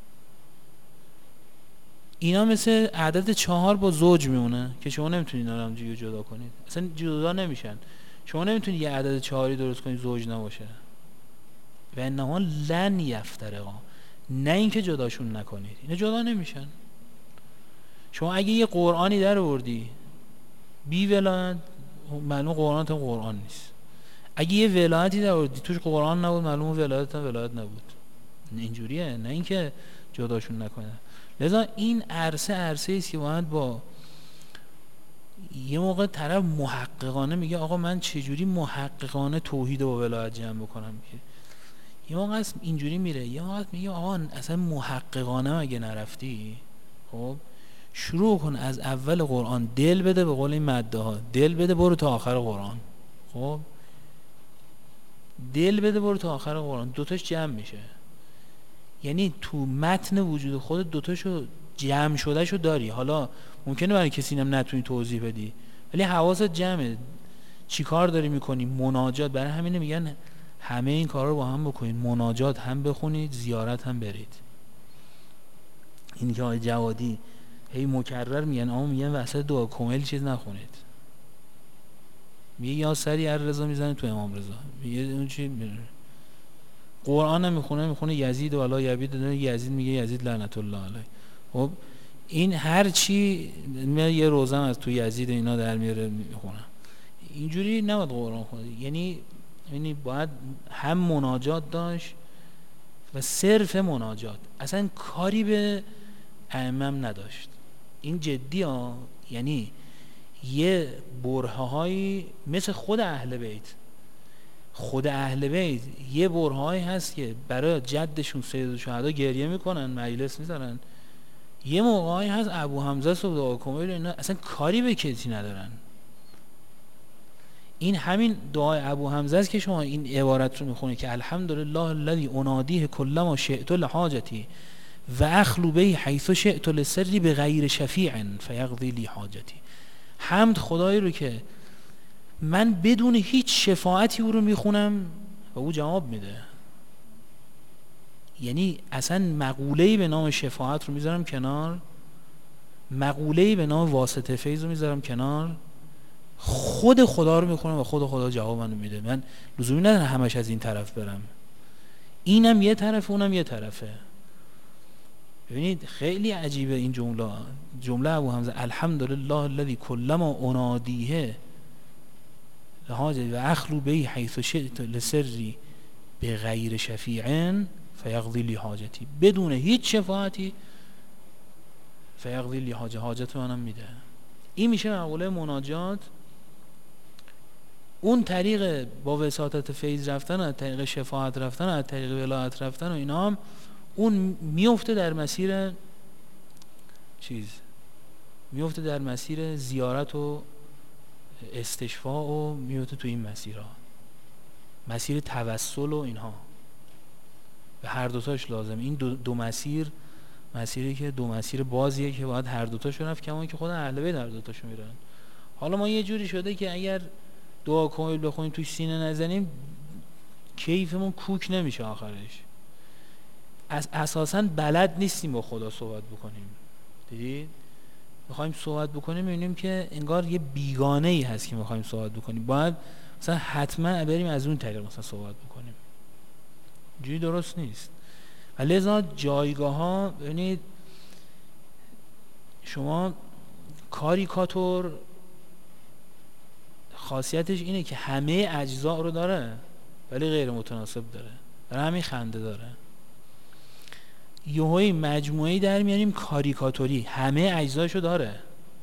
S1: اینا مثل عدد چهار با زوج میمونه که شما نمیتونید اینا رو هم جدا کنید، اصلا جدا نمیشن. شما نمیتونید یه عدد چهاری درست کنید زوج نباشه. و انهما لن یفترقا، نه اینکه جداشون نکنید، اینا جدا نمیشن. شما اگه یه قرآنی در آوردی بی ولایت، معلوم قرآن تا قرآن نیست. اگه یه ولایتی در آوردی توش قرآن نبود، معلوم ولایت تا ولایت نبود. اینجوریه، نه اینکه جداشون نکنه. لذا این عرصه عرصه است که باید با یه موقع طرف محققانه میگه آقا من چجوری محققانه توحید و ولایت جمع بکنم، که یه موقع اینجوری میره، یه موقع میگه آقا اصلا محققانه اگه نرفتی، خب شروع کن از اول قرآن دل بده، به قول این مده ها دل بده برو تا آخر قرآن. خب دل بده برو تا آخر قرآن، دوتاش جمع میشه. یعنی تو متن وجود خود دوتاشو جمع شده شو داری. حالا ممکنه برای کسی اینم نتونی توضیح بدی، ولی حواست جمعه. چی کار داری میکنی؟ مناجات. برای همینه میگن همه این کارا رو با هم بکنید، مناجات هم بخونید، زیارت هم برید. این که آقای جوادی هی مکرر میگن، اما میگن وسط دعا کامل چیز نخونید. میگه یا سری هر رضا میزنه تو امام رضا، میگه اون چی قرآن هم میخونه میخونه یزید و علا یبید، یزید میگه یزید لعنت الله علیه. خب این هر چی یه روزم از تو یزید اینا در میاره میخونه. اینجوری نباید قرآن خونید. یعنی یعنی باید هم مناجات داشت و صرف مناجات، اصلا کاری به ائمه نداشت. این جدی ها. یعنی یه برهه هایی مثل خود اهل بیت، خود اهل بیت یه برهه هایی هست که برای جدشون سید الشهدا گریه میکنن، مجلس میذارن. یه موقعی هست ابو حمزه صبح دعا کمیل اینا اصلا کاری به کسی ندارن. این همین دعای ابو حمزه است که شما این عبارت رو میخونید که الحمدلله الذی انادیه کلما شئت لحاجتی و اخلو به حیث شئت لسری به غیر شفیع فیقضی لی حاجتی. حمد خدایی رو که من بدون هیچ شفاعتی او رو میخونم و او جواب میده. یعنی اصلا مقوله‌ای به نام شفاعت رو میذارم کنار، مقوله‌ای به نام واسطه فیض رو میذارم کنار، خود خدا رو میخونم و خود خدا جواب منو میده. من لزومی نداره همش از این طرف برم، اینم یه طرف اونم یه طرفه. ببینید خیلی عجیبه این جمله. جمله ابو حمزه الحمدلله الذی کلما انادیه لحاجتی و اخلو به حیث شئت لسری به غیر شفیع فیقضی لی حاجتی، بدون هیچ شفاعتی فیقضی لی حاجت، حاجت منم میده. این میشه مقوله مناجات. اون طریق با وساطت فیض رفتن، از طریق شفاعت رفتن، از طریق ولایت رفتن و اینا هم اون میفته در مسیر چیز، میفته در مسیر زیارت و استشفاء و میفته تو این مسیرها، مسیر توسل و اینها. به هر دوتاش لازم. این دو, دو مسیر مسیری که دو مسیر بازیه که باید هر دوتاشو رفت، کما که خود اهل بیت هر دوتاشو میرن. حالا ما یه جوری شده که اگر دعا کامل بخونیم توش سینه نزنیم کیفمون کوک نمیشه آخرش. از اساساً بلد نیستیم با خدا صحبت بکنیم. دیدید؟ میخوایم صحبت بکنیم میبینیم که انگار یه بیگانه ای هست که میخوایم صحبت بکنیم، باید مثلا حتما بریم از اون طریق مثلا صحبت بکنیم. اینجوری درست نیست. و لذا جایگاه ها، ببینید شما کاریکاتور خاصیتش اینه که همه اجزا رو داره ولی غیر متناسب داره، برای همین خنده داره. یهویی مجموعه‌ای در میاریم کاریکاتوری، همه اجزاشو داره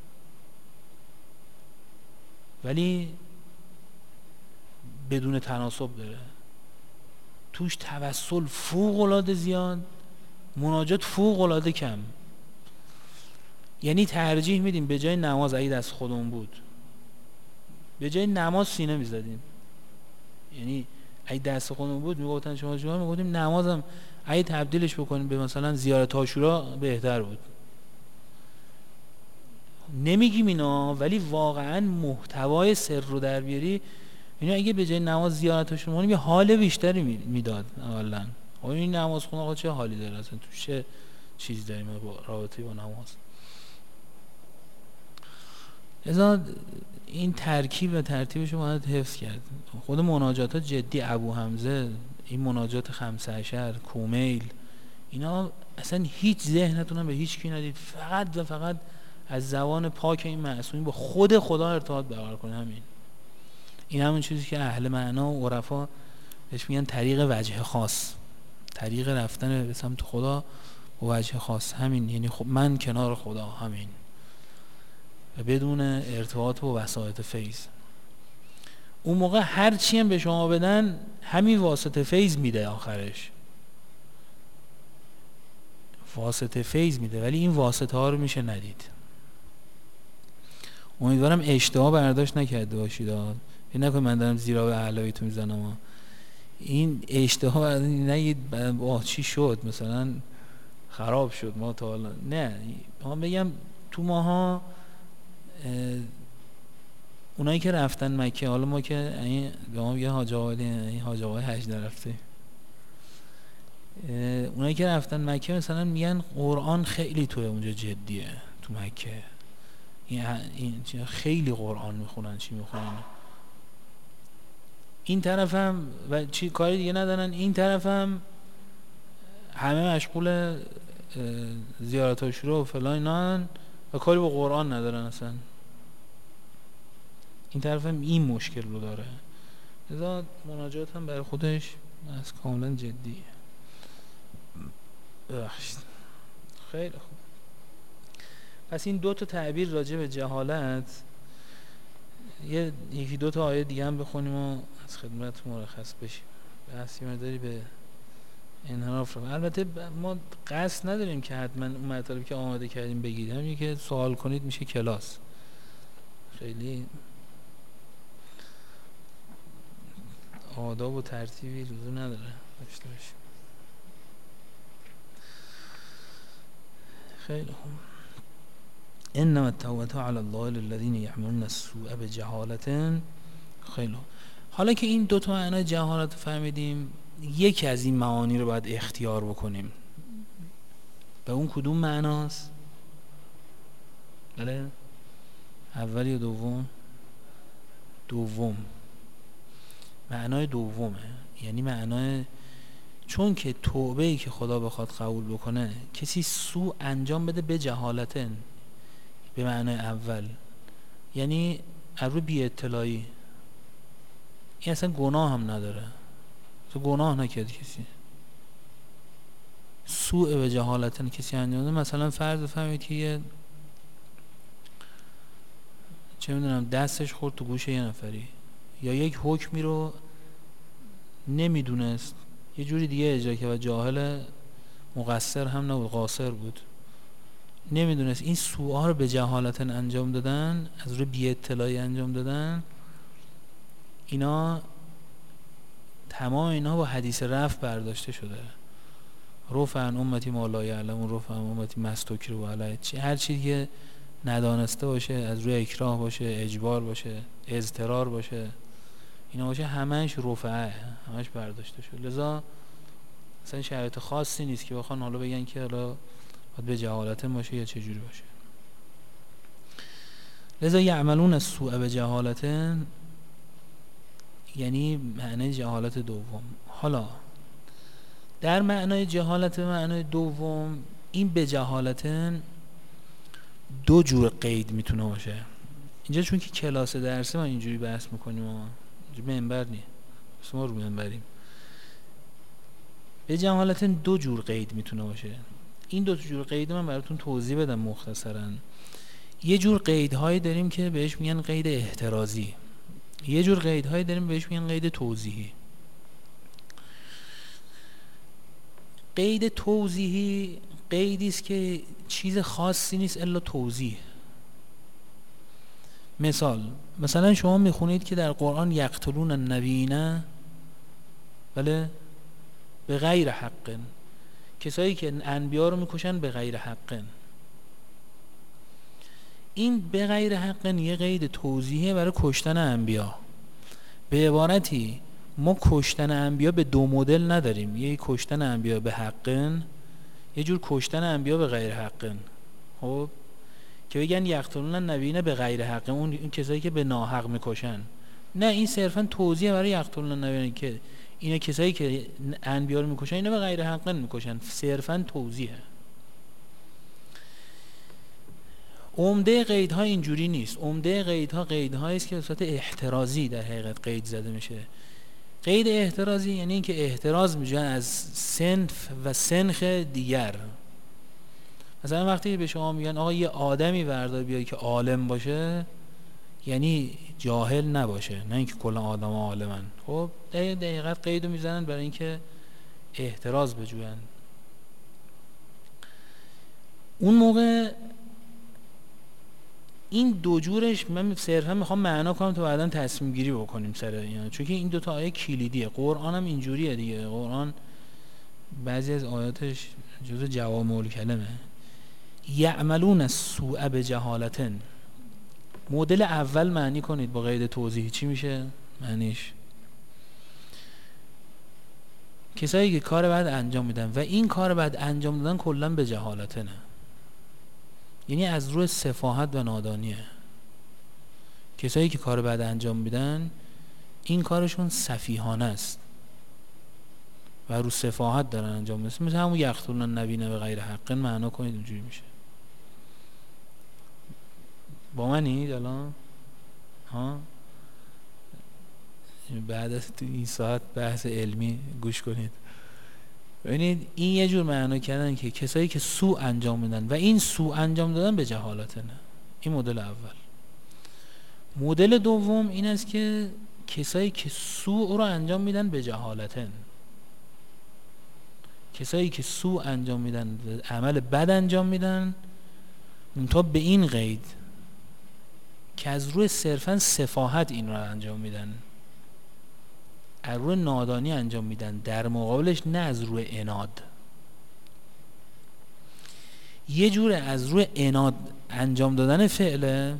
S1: ولی بدون تناسب داره، توش توسل فوق العاده زیاد، مناجات فوق العاده کم. یعنی ترجیح میدیم به جای نماز اگه دست خودمون بود به جای نماز سینه میزدیم. یعنی اگه دست خودمون بود میگفتن شما شما میگفتیم نمازم اگه تبدیلش بکنیم به مثلا زیارت عاشورا بهتر بود. نمیگیم اینا، ولی واقعا محتوای سر رو در بیاری، اینا اگه به جای نماز زیارت عاشورا کنیم یه حال بیشتری میداد. اولا این نماز خونه آقا چه حالی داره، اصلا توش چه چیزی داریم با رابطه با نماز. ازا این ترکیب و ترتیبش رو باید حفظ کرد. خود مناجات جدی، ابو حمزه، این مناجات خمسه عشر، کومیل، اینا اصلا هیچ ذهنتون هم به هیچ کی ندید، فقط و فقط از زبان پاک این معصومین با خود خدا ارتباط برقرار کنه. همین این همون چیزی که اهل معنا و عرفا بهش میگن طریق وجه خاص، طریق رفتن به سمت خدا با وجه خاص. همین یعنی خب من کنار خدا، همین، و بدون ارتباط با وسایط فیض. اون موقع هر چی هم به شما بدن همین واسطه فیض میده، آخرش واسطه فیض میده، ولی این واسطه ها رو میشه ندید. امیدوارم اشتباه برداشت نکرده باشید. این نکنید من دارم زیرا به علایتون میزنم، این اشتباه برداشت نگید آه چی شد مثلا خراب شد ما تا حالا. نه، من بگم تو ماها اونایی که رفتن مکه، حالا ما که این به ما میگه حاج آقا، این حاج آقای حج نرفته، اونایی که رفتن مکه مثلا میگن قرآن خیلی توی اونجا جدیه تو مکه، این این خیلی قرآن میخونن، چی میخونن. این طرف هم و چی کاری دیگه ندارن، این طرف هم همه مشغول زیارت عاشورا و فلان اینا و کاری با قرآن ندارن اصلا. این طرف هم این مشکل رو داره. لذا مناجات هم برای خودش از کاملا جدیه. ببخشید. خیلی خوب. پس این دو تا تعبیر راجع به جهالت، یه یکی دو تا آیه دیگه هم بخونیم و از خدمت مرخص بشیم. بحثی مداری به انحراف رو. البته ما قصد نداریم که حتما اون مطالبی که آماده کردیم بگید، همین که سوال کنید میشه کلاس. خیلی آداب و ترتیبی لزوم نداره داشته باشیم. خیلی خوب. انما التوبه علی الله للذین یعملون السوء بجهالة. خیلی خوب. حالا که این دو تا معنای جهالت فهمیدیم، یکی از این معانی رو باید اختیار بکنیم. به اون کدوم معناست؟ بله؟ اول یا دوم؟ دوم. معنای دومه، یعنی معنای، چون که توبه‌ای که خدا بخواد قبول بکنه کسی سوء انجام بده به جهالتن، به معنای اول یعنی رو بی اطلاعی، این اصلا گناه هم نداره، تو گناه نکرد کسی، سوء به جهالتن کسی انجام بده. مثلا فرض فهمید که یه چه میدونم دستش خورد تو گوش یه نفری، یا یک حکمی رو نمیدونست یه جوری دیگه اجرا کرد و جاهل، مقصر هم نبود، قاصر بود، نمیدونست. این سوء رو به جهالت انجام دادن، از روی بی اطلاعی انجام دادن، اینا تمام اینا با حدیث رفع برداشته شده. رفع عن امتی ما لا یعلمون، رفع عن امتی ما استکرهوا علیه. هر چیزی که ندانسته باشه، از روی اکراه باشه، اجبار باشه، اضطرار باشه، اینا باشه، همش رفعه، همش برداشته شده. لذا مثلا شرایط خاصی نیست که بخوان حالا بگن که حالا باید به جهالت باشه یا چه جوری باشه. لذا یعملون السوء بجهالت یعنی معنی جهالت دوم. حالا در معنای جهالت معنای دوم این به جهالت دو جور قید میتونه باشه. اینجا چون که کلاس درسه ما اینجوری بحث میکنیم، ما منبر نی ما رو منبریم. به جهالت دو جور قید میتونه باشه. این دو جور قید من براتون توضیح بدم مختصرا. یه جور قیدهایی داریم که بهش میگن قید احترازی، یه جور قیدهایی داریم بهش میگن قید توضیحی. قید توضیحی قیدی است که چیز خاصی نیست الا توضیح. مثال، مثلا شما میخونید که در قرآن یقتلون النبیین بله به غیر حق، کسایی که انبیا رو میکشن به غیر حق. این به غیر حق یه قید توضیحه برای کشتن انبیا. به عبارتی ما کشتن انبیا به دو مدل نداریم، یه کشتن انبیا به حقن، یه جور کشتن انبیا به غیر حقن. خب که بگن یقتلون النبیین به غیر حق، اون این کسایی که به ناحق میکشن. نه، این صرفا توضیح برای یقتلون النبیین که اینا کسایی که انبیا رو میکشن اینا به غیر حق میکشن، صرفا توضیحه. عمده قیدها اینجوری نیست. عمده قیدها قیدهایی است که به صورت احترازی در حقیقت قید زده میشه. قید احترازی یعنی اینکه احتراز میشه از صنف و سنخ دیگر. مثلا وقتی به شما میگن آقا یه آدمی بردار بیای که عالم باشه، یعنی جاهل نباشه، نه اینکه کلا آدم ها عالمن. خب دقیقاً قیدو میزنن برای اینکه احتراز بجوین. اون موقع این دو جورش من صرفا میخوام معنا کنم تا بعداً تصمیم گیری بکنیم سر اینا، چون که این دو تا آیه کلیدیه. قرآن هم اینجوریه دیگه. قرآن بعضی از آیاتش جزء جوامع الکلمه. یعملون السوء بجهالت، مدل اول معنی کنید با قید توضیحی چی میشه معنیش؟ کسایی که کار بد انجام میدن و این کار بد انجام دادن کلا به جهالته، نه، یعنی از روی سفاهت و نادانیه. کسایی که کار بد انجام میدن این کارشون سفیهانه است و رو سفاهت دارن انجام میدن. مثل همون یقتلون النبیین به غیر حق معنا کنید اونجوری میشه. با منید الان؟ ها بعد از تو این ساعت بحث علمی گوش کنید. ببینید این یه جور معنا کردن که کسایی که سوء انجام میدن و این سوء انجام دادن به جهالته، نه. این مدل اول. مدل دوم این است که کسایی که سوء رو انجام میدن به جهالتن، کسایی که سوء انجام میدن، عمل بد انجام میدن منتها به این قید که از روی صرفا سفاهت این رو انجام میدن، از روی نادانی انجام میدن، در مقابلش نه از روی عناد. یه جور از روی عناد انجام دادن فعله،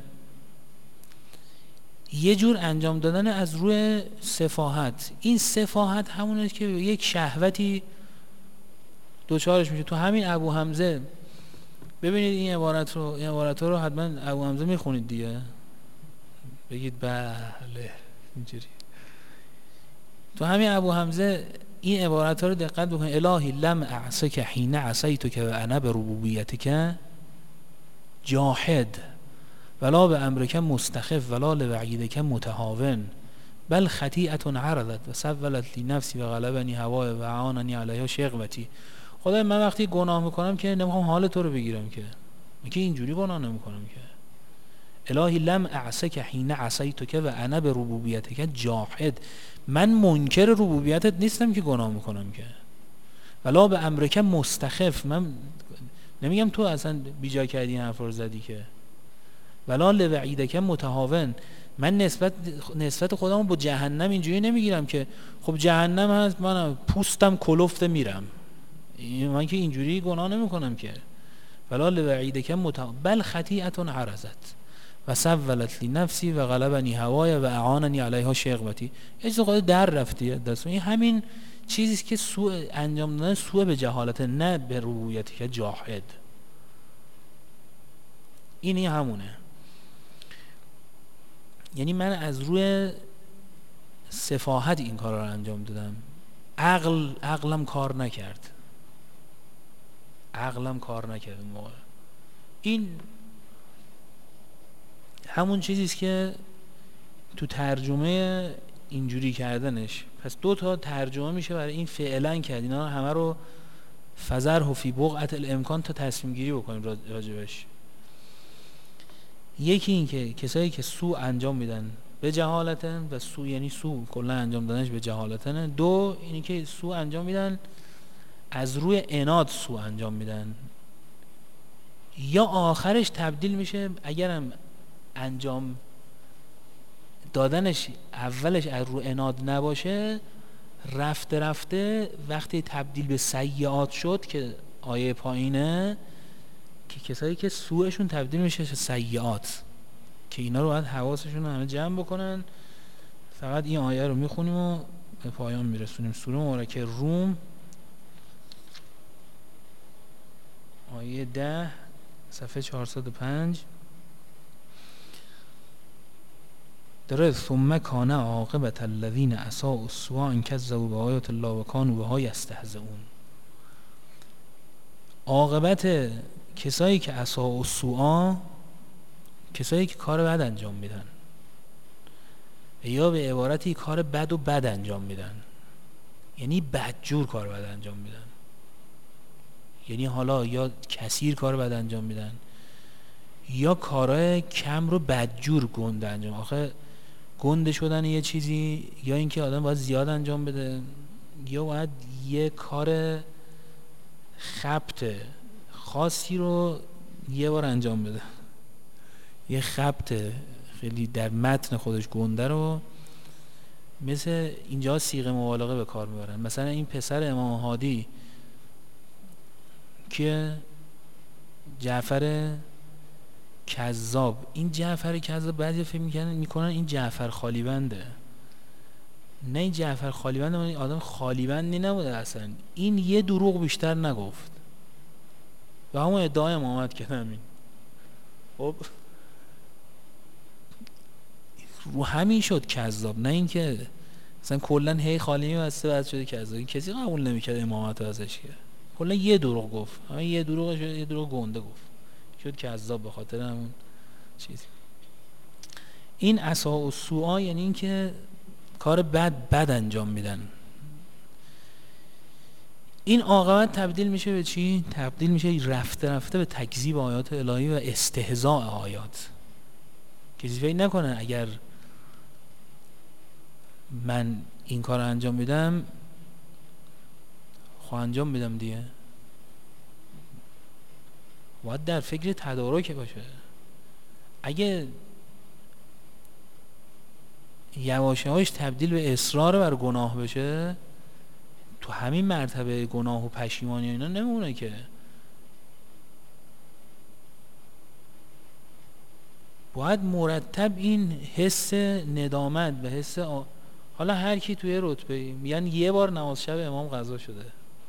S1: یه جور انجام دادن از روی سفاهت. این سفاهت همونه که یک شهوتی دوچارش میشه. تو همین ابو حمزه ببینید این عبارت رو، این عبارت رو حتما ابو حمزه میخونید دیگه، بگید بله اینجوری. تو همین ابو حمزه این عبارت ها رو دقت بکنید. الهی لم اعصک حین عصیتک و انا بربوبیتک جاحد ولا به امرک مستخف ولا لوعیدک متهاون بل خطیئت عرضت و سولت لی نفسی و غلبنی هوای و اعاننی علیها شقوتی. خدای من وقتی گناه میکنم که نمیخوام حال تو رو بگیرم، که میگه اینجوری گناه نمیکنم که. الهی لم اعصک حین عصیتک و انا بربوبیتک جاحد، من منکر ربوبیتت نیستم که گناه میکنم که. ولا به امرک مستخف، من نمیگم تو اصلا بیجا کردی این حرف رو زدی که. ولا لوعیدک متهاون، من نسبت نسبت خودمو با جهنم اینجوری نمیگیرم که خب جهنم هست من پوستم کلفته میرم، من که اینجوری گناه نمیکنم که. ولا لوعیدک متهاون بل خطیئت عرضت و سولت لی نفسی و غلبنی هوای و اعاننی علیها شقوتی. یه چیز خود در رفتی دست. این همین چیزی که سوء انجام دادن سوء به جهالت، نه به ربوبیتی که جاحد. اینی همونه. یعنی من از روی سفاهت این کار رو انجام دادم، عقل عقلم کار نکرد، عقلم کار نکرد اون موقع. این همون چیزیست که تو ترجمه اینجوری کردنش، پس دو تا ترجمه میشه برای این فعلا کرد. اینا همه رو فذره فی بقعة الامکان تا تصمیم گیری بکنیم راجبش. یکی این که کسایی که سوء انجام میدن به جهالتن، و سوء یعنی سوء کلا انجام دادنش به جهالتن. دو اینی که سوء انجام میدن از روی عناد سوء انجام میدن، یا آخرش تبدیل میشه اگرم انجام دادنش اولش از رو عناد نباشه، رفته رفته وقتی تبدیل به سیئات شد که آیه پایینه، که کسایی که سوءشون تبدیل میشه به سیئات، که اینا رو باید حواسشون رو همه جمع بکنن. فقط این آیه رو میخونیم و به پایان میرسونیم. سوره مبارکه روم آیه ده صفحه چهارصد و پنج داره ثم کان عاقبت الذین اساءوا السوء ان کذبوا بآیات الله و کانوا بها یستهزئون. عاقبت کسایی که اساءوا السوء، کسایی که کار بد انجام میدن، یا به عبارتی کار بد و بد انجام میدن، یعنی بدجور کار بد انجام میدن، یعنی حالا یا کثیر کار بد انجام میدن یا کارهای کم رو بدجور گنده انجام. آخه گنده شدن یه چیزی، یا اینکه آدم باید زیاد انجام بده، یا باید یه کار خبط خاصی رو یه بار انجام بده، یه خبط خیلی در متن خودش گنده رو، مثل اینجا صیغه مبالغه به کار میبرن. مثلا این پسر امام هادی که جعفر کذاب، این جعفر کذاب بعضی فکر میکنن میکنن این جعفر خالیبنده. نه، این جعفر خالیبنده، این آدم خالیبندی نبوده اصلا. این یه دروغ بیشتر نگفت و همون ادعای امامت کرد. همین خب رو همین شد کذاب، نه اینکه مثلا کلا هی خالی میبسته بعد شده کذاب. کسی قبول نمیکرد امامت ازش، که کلا یه دروغ گفت، همین یه دروغ شد، یه دروغ گنده گفت، شد کذاب به خاطر همون چیز. این اساء السوء یعنی این که کار بد بد انجام میدن. این عاقبت تبدیل میشه به چی؟ تبدیل میشه رفته رفته به تکذیب آیات الهی و استهزاء آیات. کسی فکر نکنه اگر من این کار انجام میدم خب انجام میدم دیگه، باید در فکر تدارک باشه. اگه یواش یواش تبدیل به اصرار بر گناه بشه، تو همین مرتبه گناه و پشیمانی اینا نمونه که. باید مرتب این حس ندامت و حس آ... حالا هر کی توی رتبه میگن یه بار نماز شب امام قضا شده،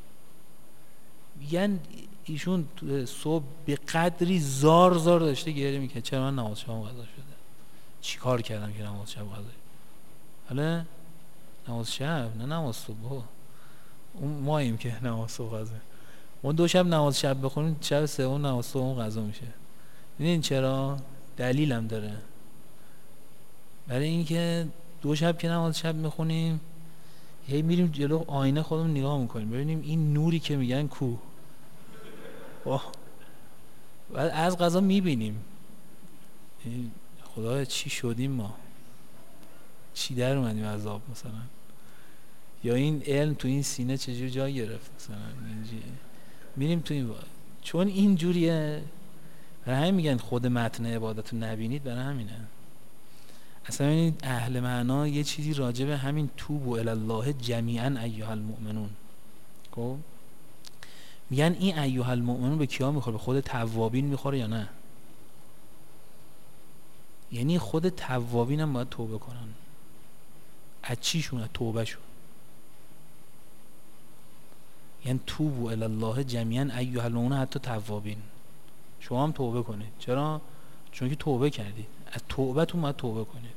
S1: میگن ایشون صبح به قدری زار زار داشته گریه میکنه چرا من نماز شب قضا شده، چی کار کردم که نماز شب قضا شده. حالا نماز شب نه نماز صبح، اون ماییم که نماز صبح قضا، ما دو شب نماز شب بخونیم شب سوم نماز صبح قضا میشه. ببینید چرا؟ دلیلم داره. برای اینکه دو شب که نماز شب میخونیم هی میریم جلو آینه خودمون نگاه میکنیم ببینیم این نوری که میگن کو، بعد از قضا میبینیم خدا چی شدیم ما، چی در اومدیم از آب مثلا، یا این علم تو این سینه چجور جا گرفت مثلا اینجوری میریم تو این با. چون این جوریه برای همین میگن خود متن عبادت رو نبینید. برای همینه اصلا ببینید اهل معنا یه چیزی راجع به همین توبوا الی الله جمیعا ایها المؤمنون، خب میگن این ایها المؤمنون به کیا میخوره؟ به خود توابین میخوره یا نه؟ یعنی خود توابین هم باید توبه کنن. از چیشون؟ از توبه شون. یعنی توبوا الی الله جمیعا ایها المؤمنون حتی توابین، شما هم توبه کنید. چرا؟ چون که توبه کردید، از توبهتون باید توبه کنید.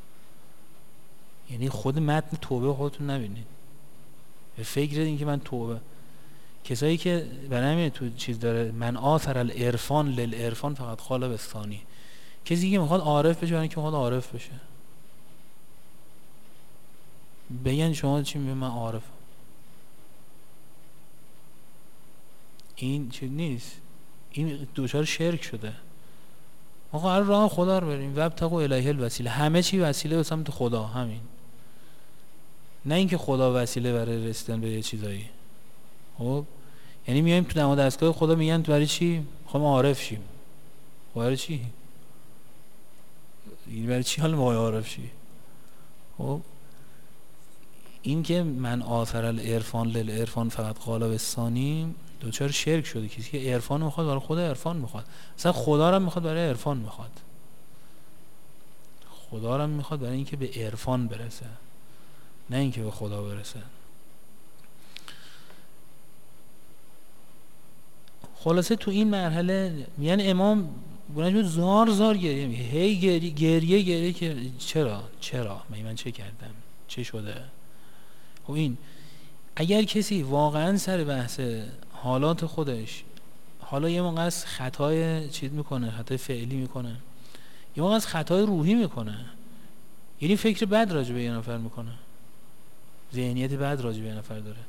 S1: یعنی خود متن توبه خودتون نبینید، به فکر این که من توبه. کسایی که برای همین تو چیز داره من آثر العرفان للعرفان فقط قال بستانی، کسی که میخواد عارف بشه برای اینکه میخواد عارف بشه. بگن شما چی میگه؟ من عارفم. این چیز نیست، این دوچار شرک شده. آقا هر راه خدا رو بریم، وابتغوا الیه الوسیله، همه چی وسیله به سمت خدا، همین. نه اینکه خدا وسیله برای رسیدن به یه چیزایی. خب یعنی میایم تو دم دستگاه خدا، میگن تو برای چی؟ میخوام عارف شیم. برای چی؟ این برای چی حالا ما عارف شی؟ خب این که من آثر العرفان للعرفان فقط قال بستانی دوچار شرک شده. کسی که عرفان میخواد برای خود عرفان میخواد، مثلا خدا رو میخواد برای عرفان میخواد، خدا رو میخواد برای اینکه به عرفان برسه، نه اینکه به خدا برسه. خلاصه تو این مرحله یعنی امام بلند زار زار گریه میگه، هی گریه گریه گریه که چرا چرا من من چه کردم، چه شده. خب این اگر کسی واقعا سر بحث حالات خودش، حالا یه موقع از خطای چیز میکنه، خطای فعلی میکنه، یه موقع از خطای روحی میکنه، یعنی فکر بد راجع به یه نفر میکنه، ذهنیت بد راجع به یه نفر داره،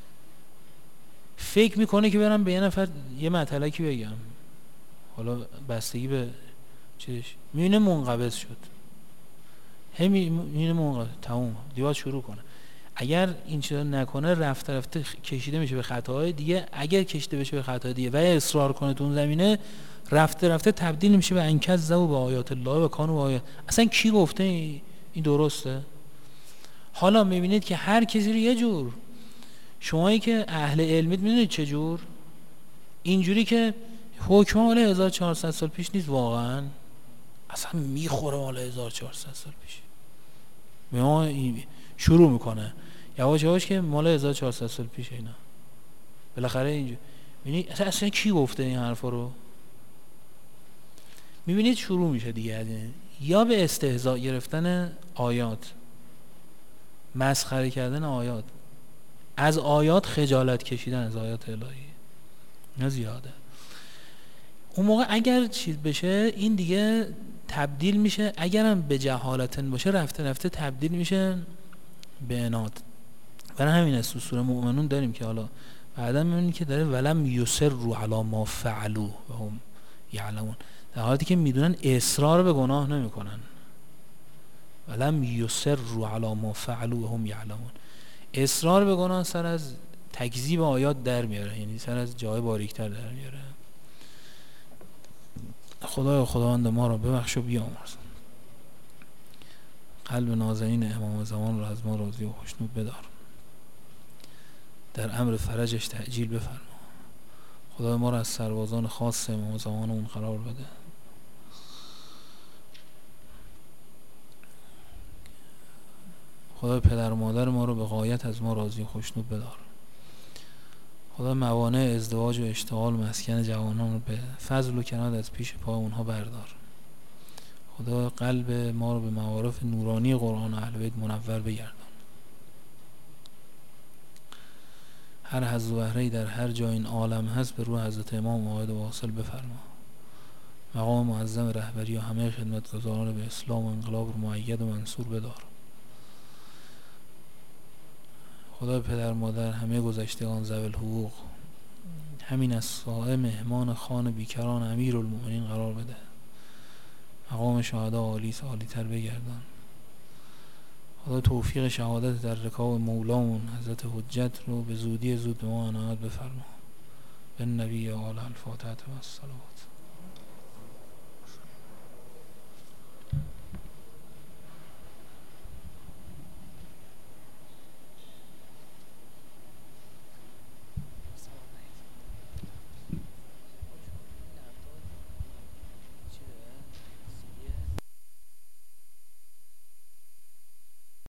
S1: فکر میکنه که برم به یه نفر یه مطلقی بگم، حالا بستگی به چیزش، میبینه منقبض شد، هم میبینه منقبض، تموم دیوار شروع کنه. اگر این چیزا نکنه رفته رفته کشیده میشه به خطاهای دیگه. اگر کشیده بشه به خطاهای دیگه و اصرار کنه تو اون زمینه، رفته رفته تبدیل میشه به انکذب و به آیات الله و کانوا و آیات. اصلا کی گفته این درسته؟ حالا میبینید که هر کسی رو یه جور، شمایی که اهل علمید میدونید چه جور، اینجوری که حکم مال هزار و چهارصد سال پیش نیست، واقعا اصلا میخوره مال هزار و چهارصد سال پیش. ما شروع میکنه یواش یواش که مال هزار و چهارصد سال پیش اینا، بالاخره اینجا میبینید اصلا, اصلا کی گفته این حرفا رو؟ میبینید شروع میشه دیگه، یا به استهزاء گرفتن آیات، مسخره کردن آیات، از آیات خجالت کشیدن از آیات الهی، نه زیاده. اون موقع اگر چیز بشه این دیگه تبدیل میشه، اگرم به جهالتن باشه رفته رفته تبدیل میشه به عناد. برای همین است تو سوره مؤمنون داریم که حالا بعدا میبینید که داره ولم یصروا علی ما فعلوا و هم یعلمون، در حالی که میدونن اصرار به گناه نمیکنن. ولم یصروا علی ما فعلوا و هم یعلمون، اصرار به گناه سر از تکذیب آیات در میاره، یعنی سر از جای باریکتر در میاره. خدای خداوند ما را ببخش و بیامرز، قلب نازنین امام زمان را از ما راضی و خوشنود بدار، در امر فرجش تعجیل بفرما. خدای ما را از سربازان خاص امام زمانمون قرار بده. خدای پدر و مادر ما رو به غایت از ما راضی و خوشنود بدار. خدا موانع ازدواج و اشتغال و مسکن جوانان رو به فضل و کرامت از پیش پای اونها بردار. خدا قلب ما رو به معارف نورانی قرآن و اهل بیت منور بگردان. هر حظ و بهره‌ای در هر جای این عالم هست به روح حضرت امام عاید واصل بفرما. مقام معظم رهبری و همه خدمتگزاران به اسلام و انقلاب رو مؤید و منصور بدار. خدا پدر مادر همه گذشتگان ذوی الحقوق همین از سایه مهمان خان بیکران امیرالمؤمنین قرار بده. مقام شهدا عالی عالی تر بگردان. خدا توفیق شهادت در رکاب مولامون حضرت حجت رو به زودی زود به ما عنایت بفرما. به نبی آل الفاتحه و الصلوات.